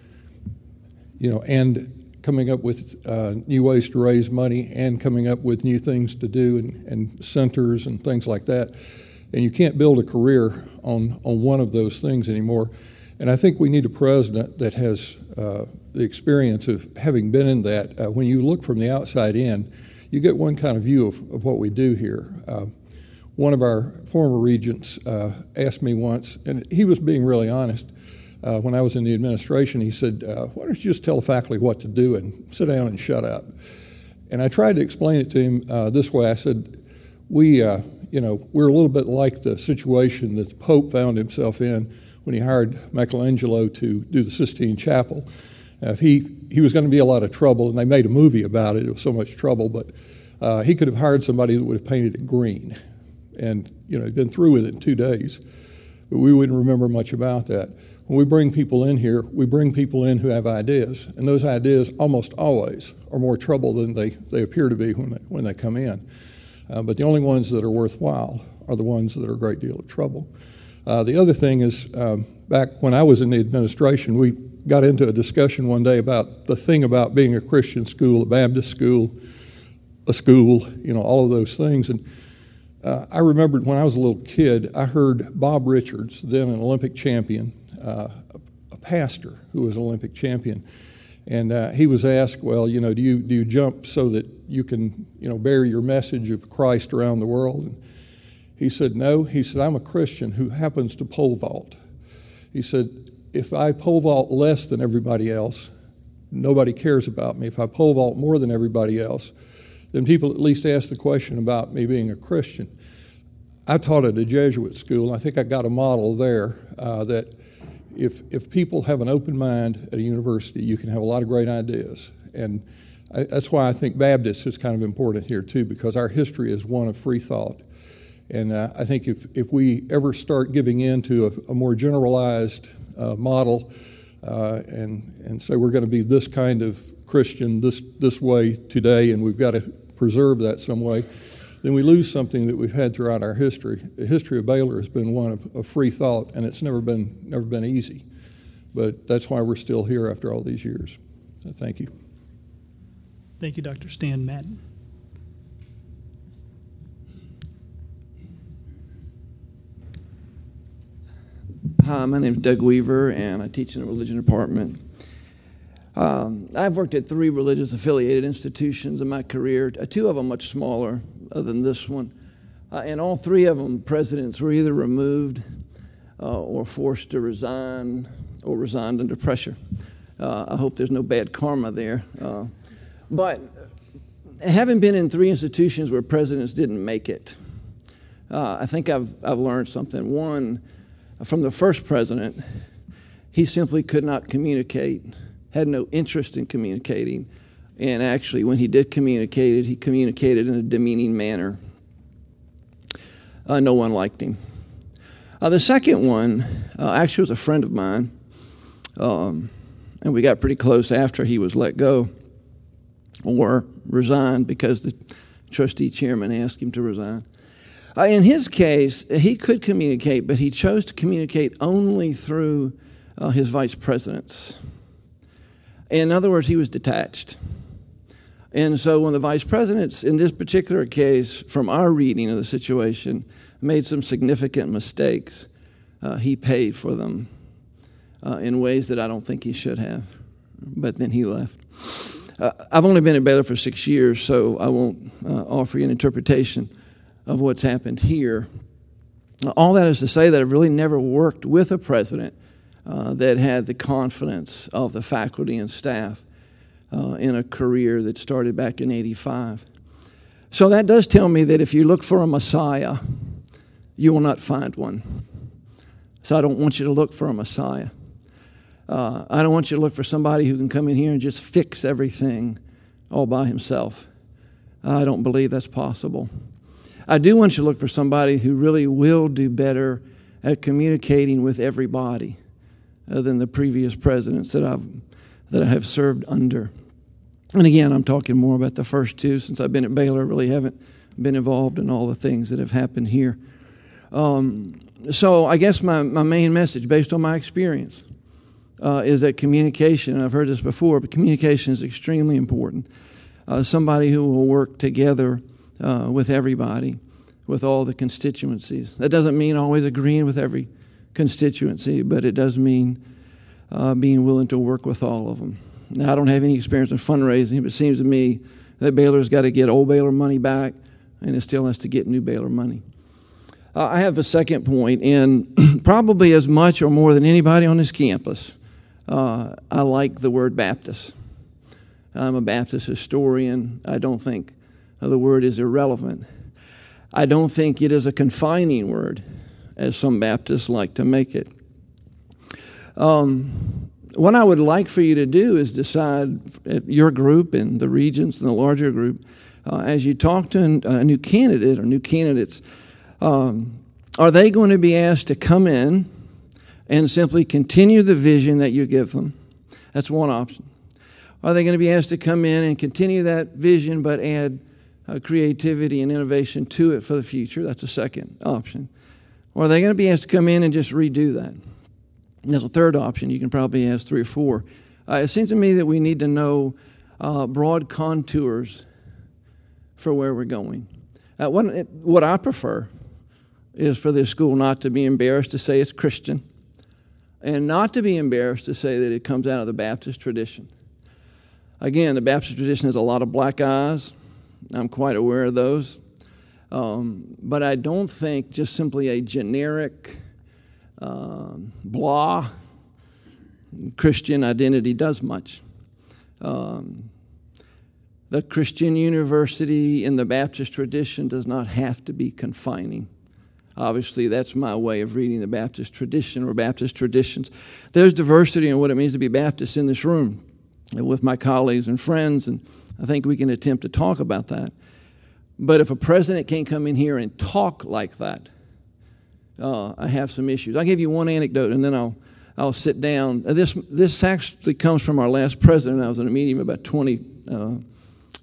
you know, and coming up with uh, new ways to raise money and coming up with new things to do and, and centers and things like that. And you can't build a career on, on one of those things anymore. And I think we need a president that has uh, the experience of having been in that. Uh, when you look from the outside in, you get one kind of view of, of what we do here. Uh, one of our former regents uh, asked me once, and he was being really honest, uh, when I was in the administration, he said, uh, why don't you just tell the faculty what to do and sit down and shut up? And I tried to explain it to him uh, this way. I said, we, uh, you know, we're a little bit like the situation that the Pope found himself in when he hired Michelangelo to do the Sistine Chapel. Uh, if he, he was going to be a lot of trouble, and they made a movie about it, it was so much trouble, but uh, he could have hired somebody that would have painted it green. And, you know, he'd been through with it in two days, but we wouldn't remember much about that. When we bring people in here, we bring people in who have ideas, and those ideas almost always are more trouble than they, they appear to be when they, when they come in. Uh, but the only ones that are worthwhile are the ones that are a great deal of trouble. Uh, the other thing is, um, back when I was in the administration, we got into a discussion one day about the thing about being a Christian school, a Baptist school, a school, you know, all of those things. And uh, I remembered when I was a little kid, I heard Bob Richards, then an Olympic champion, uh, a pastor who was an Olympic champion, and uh, he was asked, well, you know, do you do you jump so that you can, you know, bear your message of Christ around the world? And he said, no. He said, I'm a Christian who happens to pole vault. He said, if I pole vault less than everybody else, nobody cares about me. If I pole vault more than everybody else, then people at least ask the question about me being a Christian. I taught at a Jesuit school, and I think I got a model there uh, that if if people have an open mind at a university, you can have a lot of great ideas. And I, that's why I think Baptist is kind of important here too, because our history is one of free thought. And uh, I think if, if we ever start giving in to a, a more generalized uh, model uh, and and say we're going to be this kind of Christian this this way today, and we've got to preserve that some way, then we lose something that we've had throughout our history. The history of Baylor has been one of, of free thought, and it's never been never been easy. But that's why we're still here after all these years. So thank you. Thank you, Doctor Stan Madden. Hi, my name is Doug Weaver, and I teach in the religion department. Um, I've worked at three religious affiliated institutions in my career, uh, two of them much smaller than this one. Uh, and all three of them, presidents were either removed uh, or forced to resign or resigned under pressure. Uh, I hope there's no bad karma there. Uh, but having been in three institutions where presidents didn't make it, uh, I think I've, I've learned something. One, from the first president, he simply could not communicate, had no interest in communicating, and actually when he did communicate, he communicated in a demeaning manner. Uh, no one liked him. Uh, the second one uh, actually was a friend of mine, um, and we got pretty close after he was let go or resigned because the trustee chairman asked him to resign. Uh, in his case, he could communicate, but he chose to communicate only through uh, his vice presidents. In other words, he was detached. And so when the vice presidents, in this particular case, from our reading of the situation, made some significant mistakes, uh, he paid for them uh, in ways that I don't think he should have. But then he left. Uh, I've only been at Baylor for six years, so I won't uh, offer you an interpretation of what's happened here. All that is to say that I've really never worked with a president uh, that had the confidence of the faculty and staff uh, in a career that started back in eighty-five. So that does tell me that if you look for a Messiah, you will not find one. So I don't want you to look for a Messiah. Uh, I don't want you to look for somebody who can come in here and just fix everything all by himself. I don't believe that's possible. I do want you to look for somebody who really will do better at communicating with everybody uh, than the previous presidents that I've that I have served under. And again, I'm talking more about the first two. Since I've been at Baylor, I really haven't been involved in all the things that have happened here. Um, so I guess my, my main message, based on my experience, uh, is that communication, and I've heard this before, but communication is extremely important. Uh, somebody who will work together Uh, with everybody, with all the constituencies. That doesn't mean always agreeing with every constituency, but it does mean uh, being willing to work with all of them. Now, I don't have any experience in fundraising, but it seems to me that Baylor's got to get old Baylor money back, and it still has to get new Baylor money. Uh, I have a second point, and probably as much or more than anybody on this campus, uh, I like the word Baptist. I'm a Baptist historian. I don't think the word is irrelevant. I don't think it is a confining word, as some Baptists like to make it. Um, what I would like for you to do is decide, your group and the regents and the larger group, uh, as you talk to a new candidate or new candidates, um, are they going to be asked to come in and simply continue the vision that you give them? That's one option. Are they going to be asked to come in and continue that vision but add Uh, creativity and innovation to it for the future? That's a second option. Or are they going to be asked to come in and just redo that? And that's a third option. You can probably ask three or four. Uh, it seems to me that we need to know uh, broad contours for where we're going. Uh, what, what I prefer is for this school not to be embarrassed to say it's Christian and not to be embarrassed to say that it comes out of the Baptist tradition. Again, the Baptist tradition has a lot of black eyes. I'm quite aware of those. Um, but I don't think just simply a generic uh, blah Christian identity does much. Um, the Christian university in the Baptist tradition does not have to be confining. Obviously, that's my way of reading the Baptist tradition or Baptist traditions. There's diversity in what it means to be Baptist in this room and with my colleagues and friends, and I think we can attempt to talk about that. But if a president can't come in here and talk like that, uh, I have some issues. I'll give you one anecdote, and then I'll I'll sit down. This this actually comes from our last president. I was in a meeting about twenty, uh,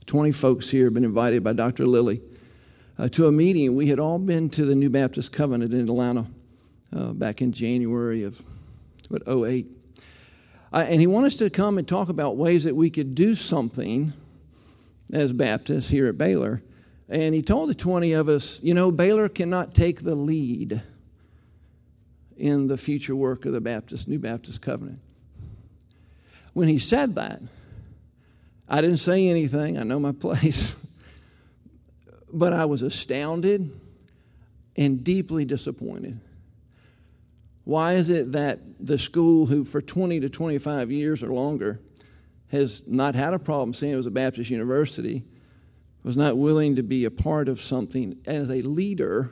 twenty folks here have been invited by Doctor Lilly uh, to a meeting. We had all been to the New Baptist Covenant in Atlanta uh, back in January of what, oh eight. Uh, and he wanted us to come and talk about ways that we could do something as Baptists here at Baylor. And he told the twenty of us, you know, Baylor cannot take the lead in the future work of the Baptist, New Baptist Covenant. When he said that, I didn't say anything. I know my place. But I was astounded and deeply disappointed. Why is it that the school, who for twenty to twenty-five years or longer has not had a problem saying it was a Baptist university, was not willing to be a part of something as a leader?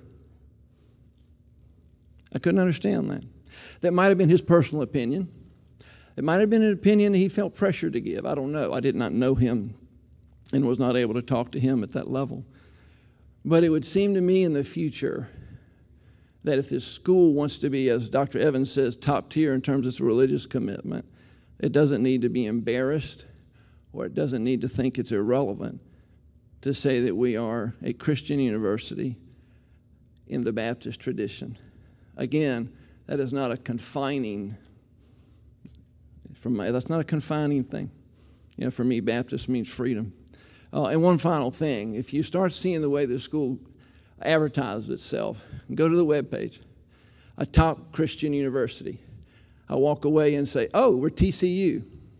I couldn't understand that. That might have been his personal opinion. It might have been an opinion he felt pressure to give. I don't know. I did not know him and was not able to talk to him at that level. But it would seem to me in the future that if this school wants to be, as Doctor Evans says, top tier in terms of its religious commitment, it doesn't need to be embarrassed, or it doesn't need to think it's irrelevant to say that we are a Christian university in the Baptist tradition. Again, that is not a confining, from my, that's not a confining thing. You know, for me, Baptist means freedom. Uh, and one final thing, if you start seeing the way the school advertises itself, go to the webpage, a top Christian university. I walk away and say, oh, we're T C U.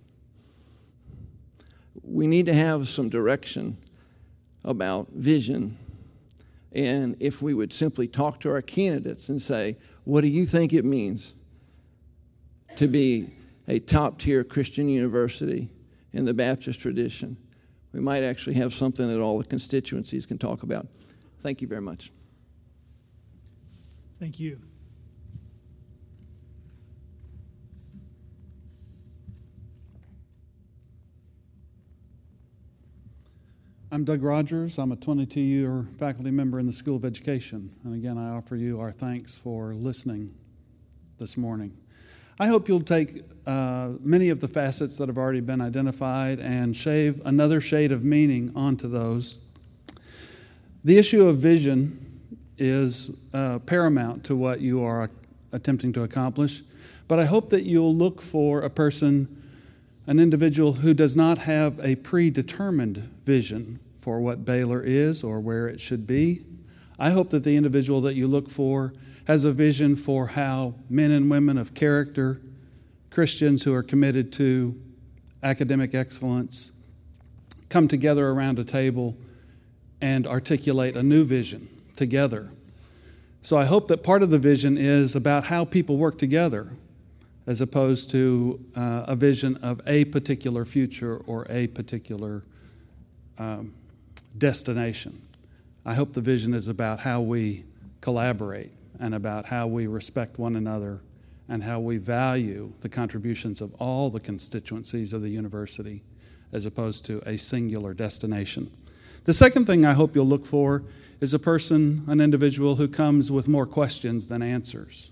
We need to have some direction about vision. And if we would simply talk to our candidates and say, what do you think it means to be a top-tier Christian university in the Baptist tradition, we might actually have something that all the constituencies can talk about. Thank you very much. Thank you. I'm Doug Rogers. I'm a twenty-two-year faculty member in the School of Education. And again, I offer you our thanks for listening this morning. I hope you'll take uh, many of the facets that have already been identified and shave another shade of meaning onto those. The issue of vision is uh, paramount to what you are attempting to accomplish, but I hope that you'll look for a person, an individual who does not have a predetermined vision for what Baylor is or where it should be. I hope that the individual that you look for has a vision for how men and women of character, Christians who are committed to academic excellence, come together around a table and articulate a new vision together. So I hope that part of the vision is about how people work together, as opposed to uh, a vision of a particular future or a particular um, destination. I hope the vision is about how we collaborate and about how we respect one another and how we value the contributions of all the constituencies of the university as opposed to a singular destination. The second thing I hope you'll look for is a person, an individual who comes with more questions than answers.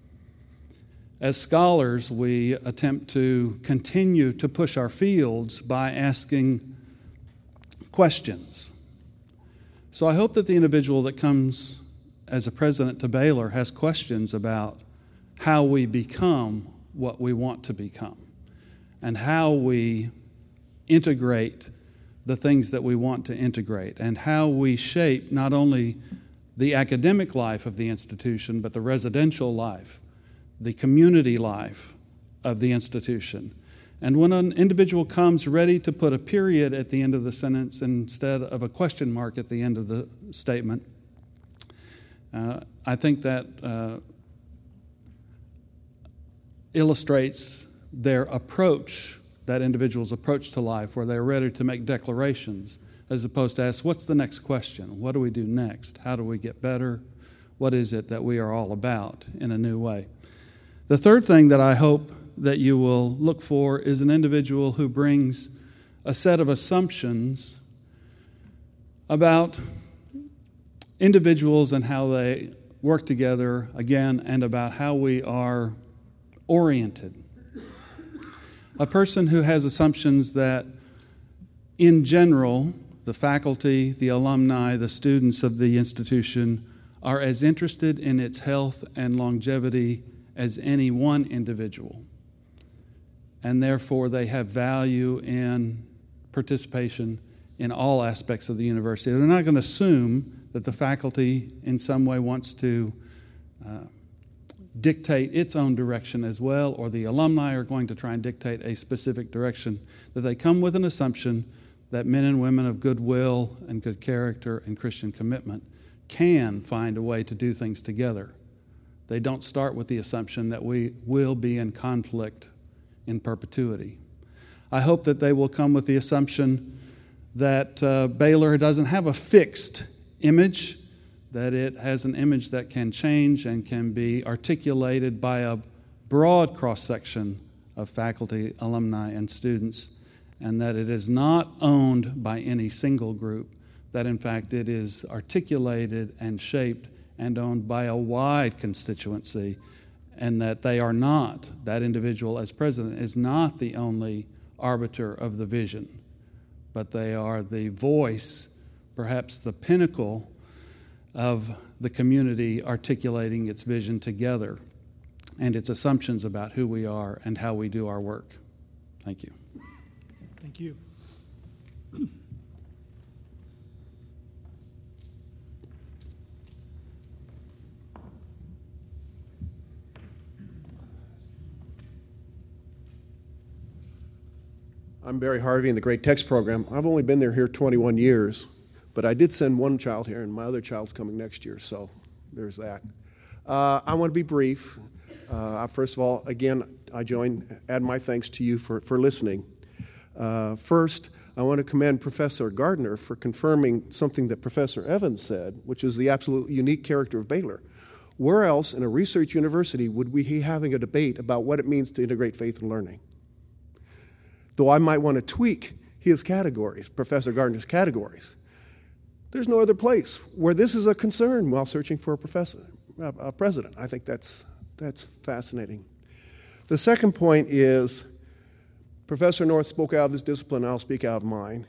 As scholars, we attempt to continue to push our fields by asking questions. So I hope that the individual that comes as a president to Baylor has questions about how we become what we want to become and how we integrate the things that we want to integrate and how we shape not only the academic life of the institution but the residential life, the community life of the institution. And when an individual comes ready to put a period at the end of the sentence instead of a question mark at the end of the statement, uh, I think that uh, illustrates their approach, that individual's approach to life, where they're ready to make declarations as opposed to ask, what's the next question? What do we do next? How do we get better? What is it that we are all about in a new way? The third thing that I hope that you will look for is an individual who brings a set of assumptions about individuals and how they work together, again, and about how we are oriented. A person who has assumptions that, in general, the faculty, the alumni, the students of the institution are as interested in its health and longevity as any one individual. And therefore, they have value in participation in all aspects of the university. They're not going to assume that the faculty in some way wants to uh, dictate its own direction as well, or the alumni are going to try and dictate a specific direction, that they come with an assumption that men and women of goodwill and good character and Christian commitment can find a way to do things together. They don't start with the assumption that we will be in conflict in perpetuity. I hope that they will come with the assumption that uh, Baylor doesn't have a fixed image, that it has an image that can change and can be articulated by a broad cross-section of faculty, alumni, and students, and that it is not owned by any single group, that in fact it is articulated and shaped and owned by a wide constituency, and that they are not, that individual as president is not the only arbiter of the vision, but they are the voice, perhaps the pinnacle of the community articulating its vision together and its assumptions about who we are and how we do our work. Thank you. Thank you. I'm Barry Harvey in the Great Text Program. I've only been there here twenty-one years, but I did send one child here, and my other child's coming next year, so there's that. Uh, I want to be brief. Uh, first of all, again, I join, add my thanks to you for, for listening. Uh, first, I want to commend Professor Gardner for confirming something that Professor Evans said, which is the absolute unique character of Baylor. Where else in a research university would we be having a debate about what it means to integrate faith and learning? Though I might want to tweak his categories, Professor Gardner's categories, there's no other place where this is a concern while searching for a, professor, a president. I think that's, that's fascinating. The second point is, Professor North spoke out of his discipline, and I'll speak out of mine.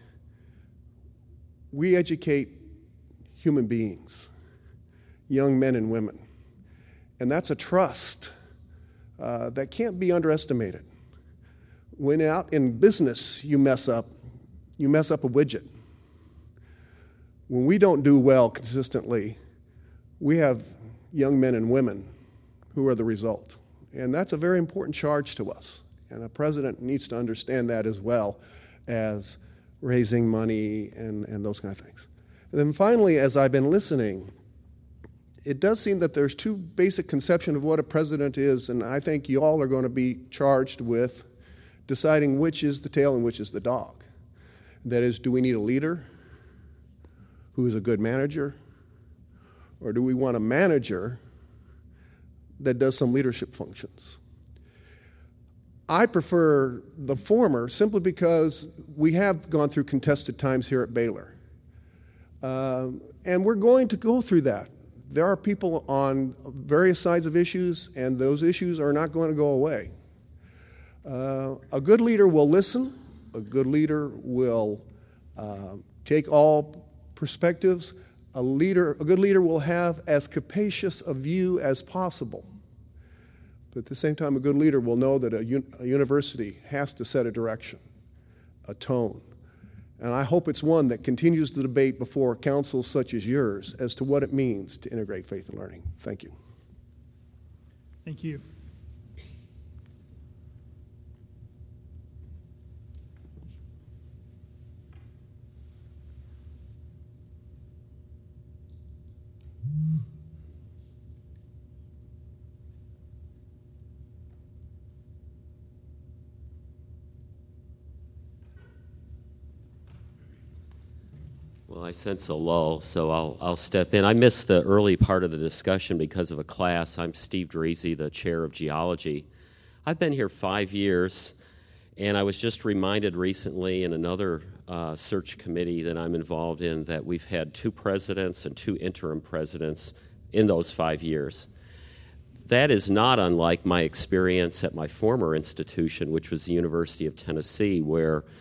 We educate human beings, young men and women, and that's a trust uh, that can't be underestimated. When out in business you mess up, you mess up a widget. When we don't do well consistently, we have young men and women who are the result. And that's a very important charge to us. And a president needs to understand that as well as raising money and, and those kind of things. And then finally, as I've been listening, it does seem that there's two basic conceptions of what a president is, and I think you all are going to be charged with deciding which is the tail and which is the dog. That is, do we need a leader who is a good manager, or do we want a manager that does some leadership functions? I prefer the former simply because we have gone through contested times here at Baylor. Um, and we're going to go through that. There are people on various sides of issues, and those issues are not going to go away. Uh, a good leader will listen. A good leader will uh, take all perspectives. A leader, a good leader will have as capacious a view as possible. But at the same time, a good leader will know that a, un- a university has to set a direction, a tone. And I hope it's one that continues the debate before councils such as yours as to what it means to integrate faith and learning. Thank you. Thank you. Well, I sense a lull, so I'll, I'll step in. I missed the early part of the discussion because of a class. I'm Steve Dreese, the chair of geology. I've been here five years, and I was just reminded recently in another uh, search committee that I'm involved in that we've had two presidents and two interim presidents in those five years. That is not unlike my experience at my former institution, which was the University of Tennessee, where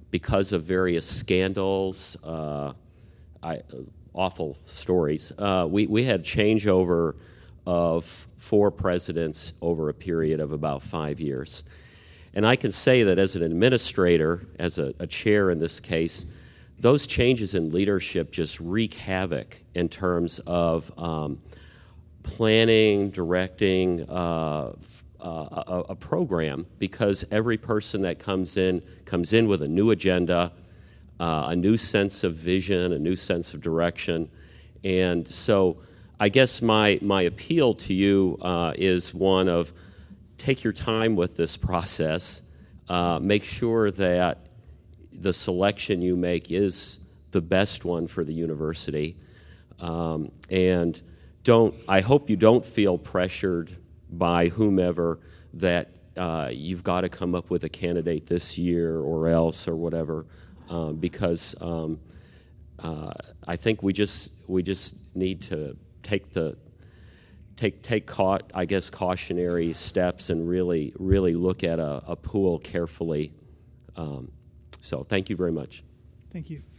because of various scandals, uh, I, awful stories, uh, we, we had changeover of four presidents over a period of about five years. And I can say that as an administrator, as a, a chair in this case, those changes in leadership just wreak havoc in terms of um, planning, directing uh, uh, a, a program, because every person that comes in comes in with a new agenda, uh, a new sense of vision, a new sense of direction. And so I guess my, my appeal to you uh, is one of take your time with this process, uh, make sure that the selection you make is the best one for the university, um, and don't. I hope you don't feel pressured by whomever that uh, you've got to come up with a candidate this year or else or whatever, um, because um, uh, I think we just we just need to take the take take caught I guess cautionary steps and really really look at a, a pool carefully. Um, So thank you very much. Thank you.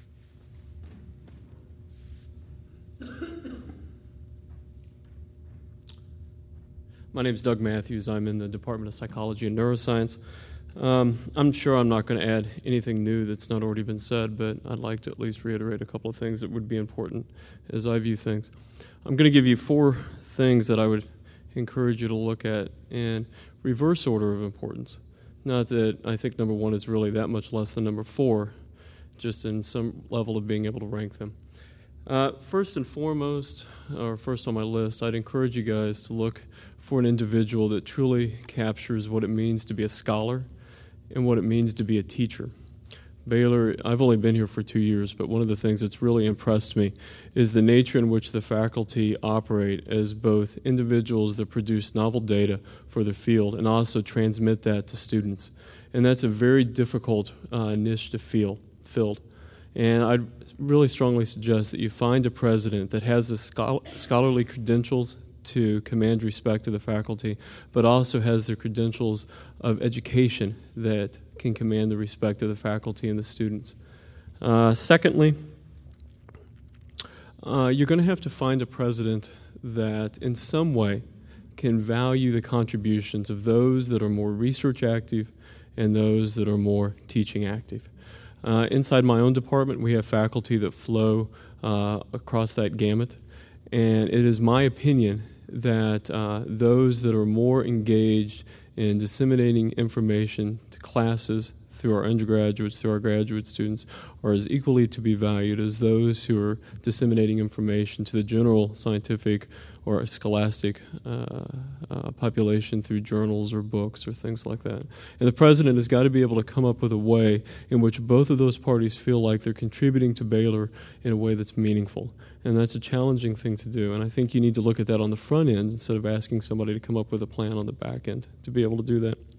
My name is Doug Matthews. I'm in the Department of Psychology and Neuroscience. Um, I'm sure I'm not going to add anything new that's not already been said, but I'd like to at least reiterate a couple of things that would be important as I view things. I'm going to give you four things that I would encourage you to look at in reverse order of importance. Not that I think number one is really that much less than number four, just in some level of being able to rank them. Uh, first and foremost, or first on my list, I'd encourage you guys to look for an individual that truly captures what it means to be a scholar and what it means to be a teacher. Baylor, I've only been here for two years, but one of the things that's really impressed me is the nature in which the faculty operate as both individuals that produce novel data for the field and also transmit that to students. And that's a very difficult uh, niche to feel, filled. And I'd really strongly suggest that you find a president that has the schol- scholarly credentials to command respect to the faculty, but also has the credentials of education that can command the respect of the faculty and the students. Uh, secondly, uh, you're going to have to find a president that in some way can value the contributions of those that are more research active and those that are more teaching active. Uh, inside my own department, we have faculty that flow uh, across that gamut, and it is my opinion that uh, those that are more engaged in disseminating information to classes through our undergraduates, through our graduate students, are as equally to be valued as those who are disseminating information to the general scientific or scholastic uh, uh, population through journals or books or things like that. And the president has got to be able to come up with a way in which both of those parties feel like they're contributing to Baylor in a way that's meaningful. And that's a challenging thing to do. And I think you need to look at that on the front end instead of asking somebody to come up with a plan on the back end to be able to do that.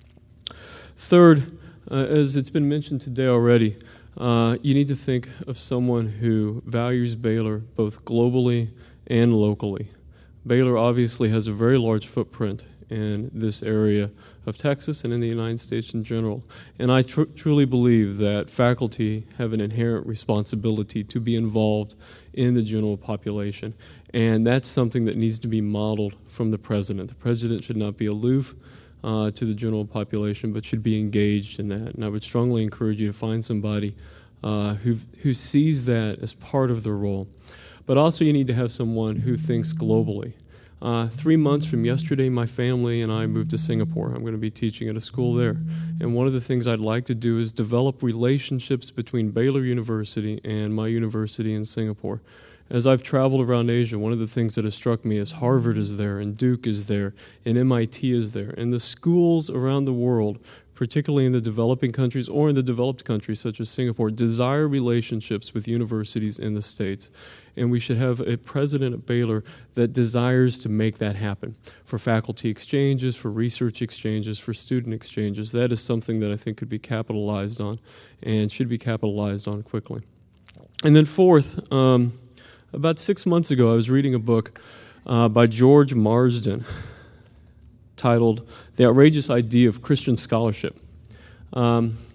Third, uh, as it's been mentioned today already, uh, you need to think of someone who values Baylor both globally and locally. Baylor obviously has a very large footprint in this area of Texas and in the United States in general. And I tr- truly believe that faculty have an inherent responsibility to be involved in the general population. And that's something that needs to be modeled from the president. The president should not be aloof uh, to the general population, but should be engaged in that. And I would strongly encourage you to find somebody uh, who who sees that as part of their role. But also you need to have someone who thinks globally. Uh, three months from yesterday, my family and I moved to Singapore. I'm going to be teaching at a school there. And one of the things I'd like to do is develop relationships between Baylor University and my university in Singapore. As I've traveled around Asia, one of the things that has struck me is Harvard is there, and Duke is there, and M I T is there. And the schools around the world, particularly in the developing countries or in the developed countries such as Singapore, desire relationships with universities in the States. And we should have a president at Baylor that desires to make that happen for faculty exchanges, for research exchanges, for student exchanges. That is something that I think could be capitalized on and should be capitalized on quickly. And then fourth, um, about six months ago, I was reading a book uh, by George Marsden titled The Outrageous Idea of Christian Scholarship. Um,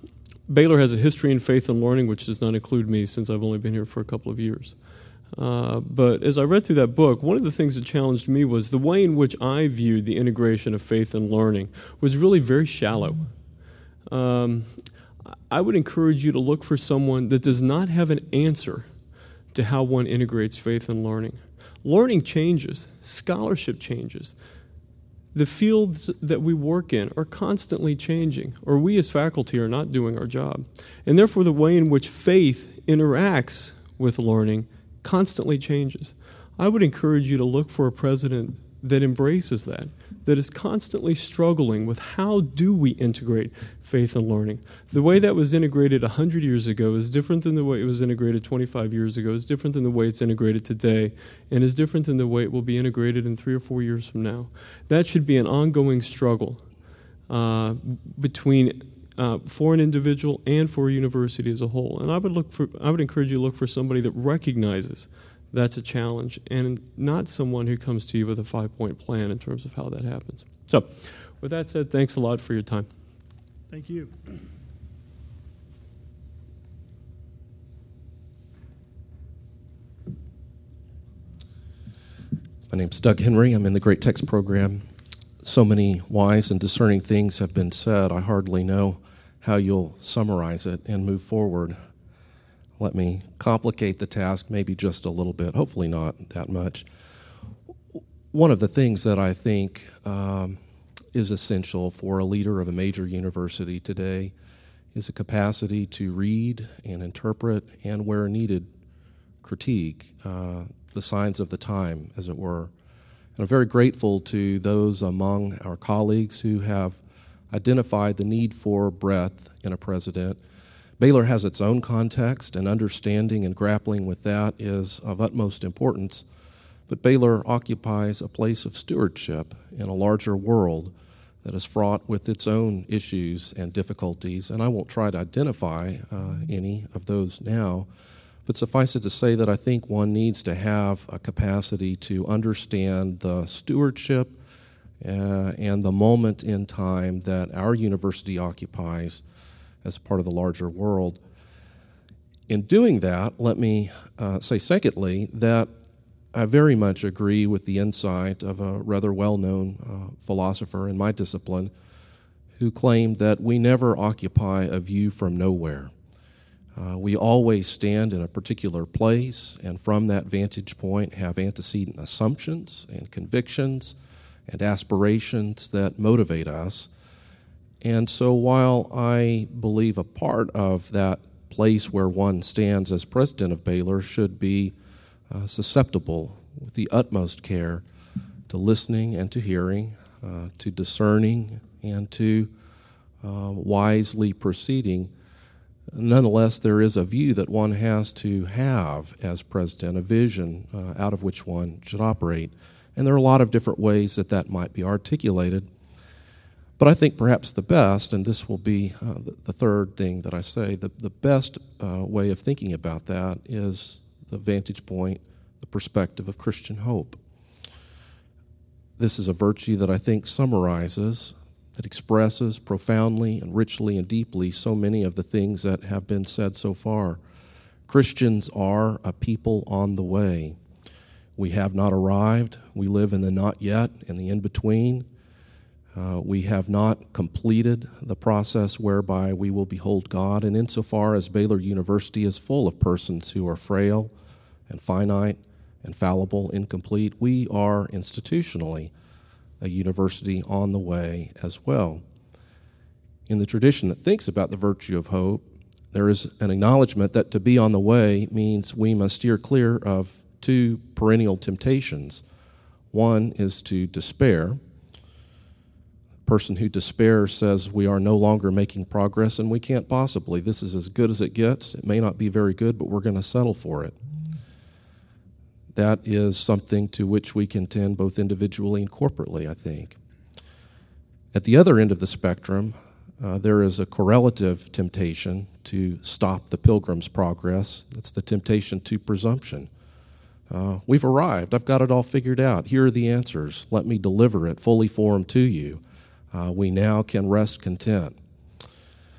Baylor has a history in faith and learning, which does not include me since I've only been here for a couple of years. Uh, but as I read through that book, one of the things that challenged me was the way in which I viewed the integration of faith and learning was really very shallow. Um, I would encourage you to look for someone that does not have an answer to how one integrates faith and learning. Learning changes. Scholarship changes. The fields that we work in are constantly changing, or we as faculty are not doing our job. And therefore, the way in which faith interacts with learning constantly changes. I would encourage you to look for a president that embraces that, that is constantly struggling with how do we integrate faith and learning. The way that was integrated one hundred years ago is different than the way it was integrated twenty-five years ago, is different than the way it's integrated today, and is different than the way it will be integrated in three or four years from now. That should be an ongoing struggle uh, between uh, for an individual and for a university as a whole. And I would look for, I would encourage you to look for somebody that recognizes that's a challenge, and not someone who comes to you with a five-point plan in terms of how that happens. So, with that said, thanks a lot for your time. Thank you. My name's Doug Henry. I'm in the Great Text Program. So many wise and discerning things have been said, I hardly know how you'll summarize it and move forward. Let me complicate the task maybe just a little bit, hopefully not that much. One of the things that I think um, is essential for a leader of a major university today is a capacity to read and interpret and, where needed, critique uh, the signs of the time, as it were. And I'm very grateful to those among our colleagues who have identified the need for breadth in a president. Baylor has its own context, and understanding and grappling with that is of utmost importance. But Baylor occupies a place of stewardship in a larger world that is fraught with its own issues and difficulties, and I won't try to identify uh, any of those now, but suffice it to say that I think one needs to have a capacity to understand the stewardship uh, and the moment in time that our university occupies as part of the larger world. In doing that, let me uh, say secondly that I very much agree with the insight of a rather well-known uh, philosopher in my discipline who claimed that we never occupy a view from nowhere. Uh, we always stand in a particular place, and from that vantage point have antecedent assumptions and convictions and aspirations that motivate us. And so while I believe a part of that place where one stands as president of Baylor should be uh, susceptible with the utmost care to listening and to hearing, uh, to discerning and to uh, wisely proceeding, nonetheless there is a view that one has to have as president, a vision uh, out of which one should operate. And there are a lot of different ways that that might be articulated. But I think perhaps the best, and this will be uh, the, the third thing that I say, the, the best uh, way of thinking about that is the vantage point, the perspective of Christian hope. This is a virtue that I think summarizes, that expresses profoundly and richly and deeply so many of the things that have been said so far. Christians are a people on the way. We have not arrived. We live in the not yet, in the in-between. Uh, we have not completed the process whereby we will behold God, and insofar as Baylor University is full of persons who are frail and finite and fallible, incomplete, we are institutionally a university on the way as well. In the tradition that thinks about the virtue of hope, there is an acknowledgement that to be on the way means we must steer clear of two perennial temptations. One is to despair. Person who despairs says we are no longer making progress and we can't possibly. This is as good as it gets. It may not be very good, but we're going to settle for it. That is something to which we contend both individually and corporately, I think. At the other end of the spectrum, uh, there is a correlative temptation to stop the pilgrim's progress. That's the temptation to presumption. Uh, we've arrived. I've got it all figured out. Here are the answers. Let me deliver it fully formed to you. Uh, we now can rest content.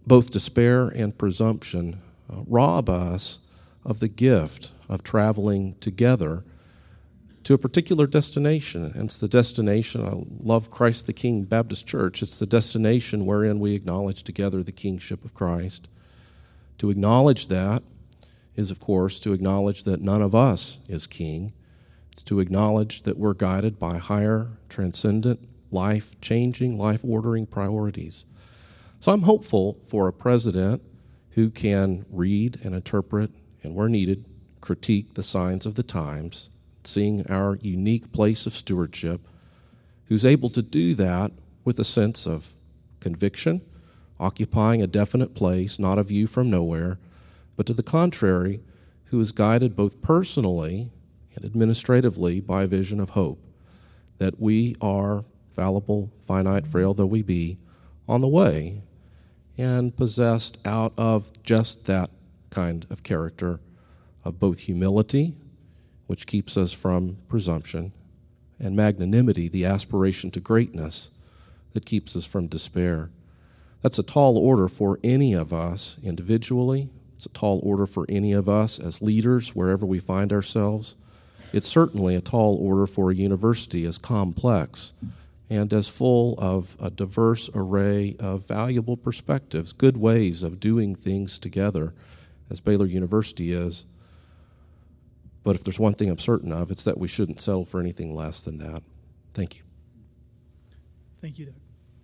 both despair and presumption uh, rob us of the gift of traveling together to a particular destination. And it's the destination, I love Christ the King Baptist Church, it's the destination wherein we acknowledge together the kingship of Christ. To acknowledge that is, of course, to acknowledge that none of us is king. It's to acknowledge that we're guided by higher, transcendent, life-changing, life-ordering priorities. So I'm hopeful for a president who can read and interpret, and where needed, critique the signs of the times, seeing our unique place of stewardship, who's able to do that with a sense of conviction, occupying a definite place, not a view from nowhere, but to the contrary, who is guided both personally and administratively by a vision of hope, that we are fallible, finite, frail though we be, on the way, and possessed out of just that kind of character of both humility, which keeps us from presumption, and magnanimity, the aspiration to greatness that keeps us from despair. That's a tall order for any of us individually. It's a tall order for any of us as leaders, wherever we find ourselves. It's certainly a tall order for a university as complex and as full of a diverse array of valuable perspectives, good ways of doing things together, as Baylor University is. But if there's one thing I'm certain of, it's that we shouldn't settle for anything less than that. Thank you. Thank you, Doug.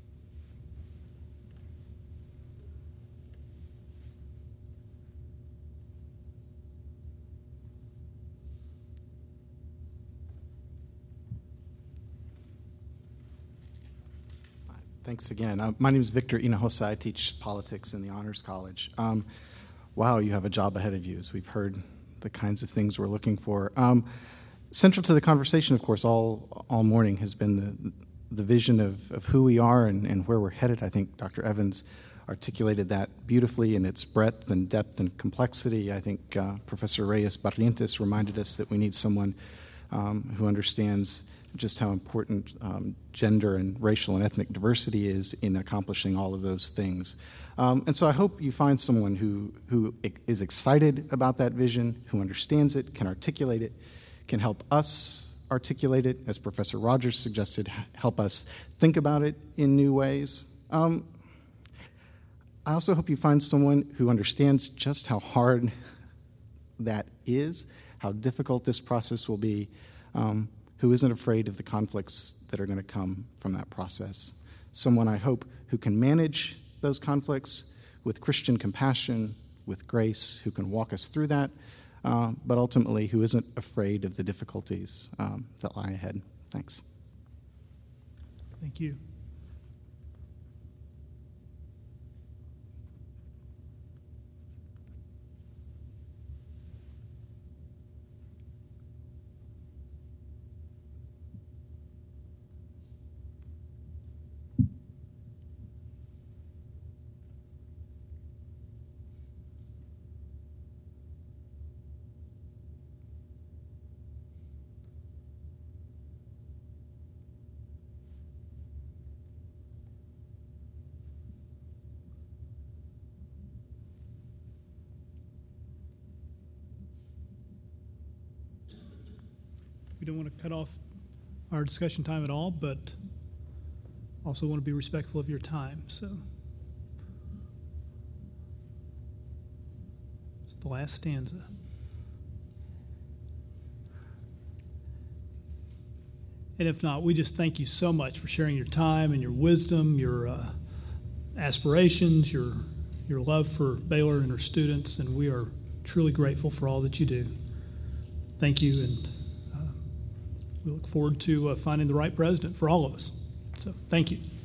Thanks again. Uh, my name is Victor Hinojosa. I teach politics in the Honors College. Um, wow, you have a job ahead of you, as we've heard the kinds of things we're looking for. Um, central to the conversation, of course, all all morning has been the the vision of, of who we are and, and where we're headed. I think Doctor Evans articulated that beautifully in its breadth and depth and complexity. I think uh, Professor Reyes Barrientos reminded us that we need someone um, who understands just how important um, gender and racial and ethnic diversity is in accomplishing all of those things. Um, and so I hope you find someone who, who is excited about that vision, who understands it, can articulate it, can help us articulate it, as Professor Rogers suggested, help us think about it in new ways. Um, I also hope you find someone who understands just how hard that is, how difficult this process will be, um, who isn't afraid of the conflicts that are going to come from that process. Someone, I hope, who can manage those conflicts with Christian compassion, with grace, who can walk us through that, uh, but ultimately who isn't afraid of the difficulties um, that lie ahead. Thanks. Thank you. We don't want to cut off our discussion time at all, but also want to be respectful of your time. So it's the last stanza. And if not, we just thank you so much for sharing your time and your wisdom, your uh, aspirations, your your love for Baylor and her students, and we are truly grateful for all that you do. Thank you, and we look forward to uh, finding the right president for all of us. So thank you.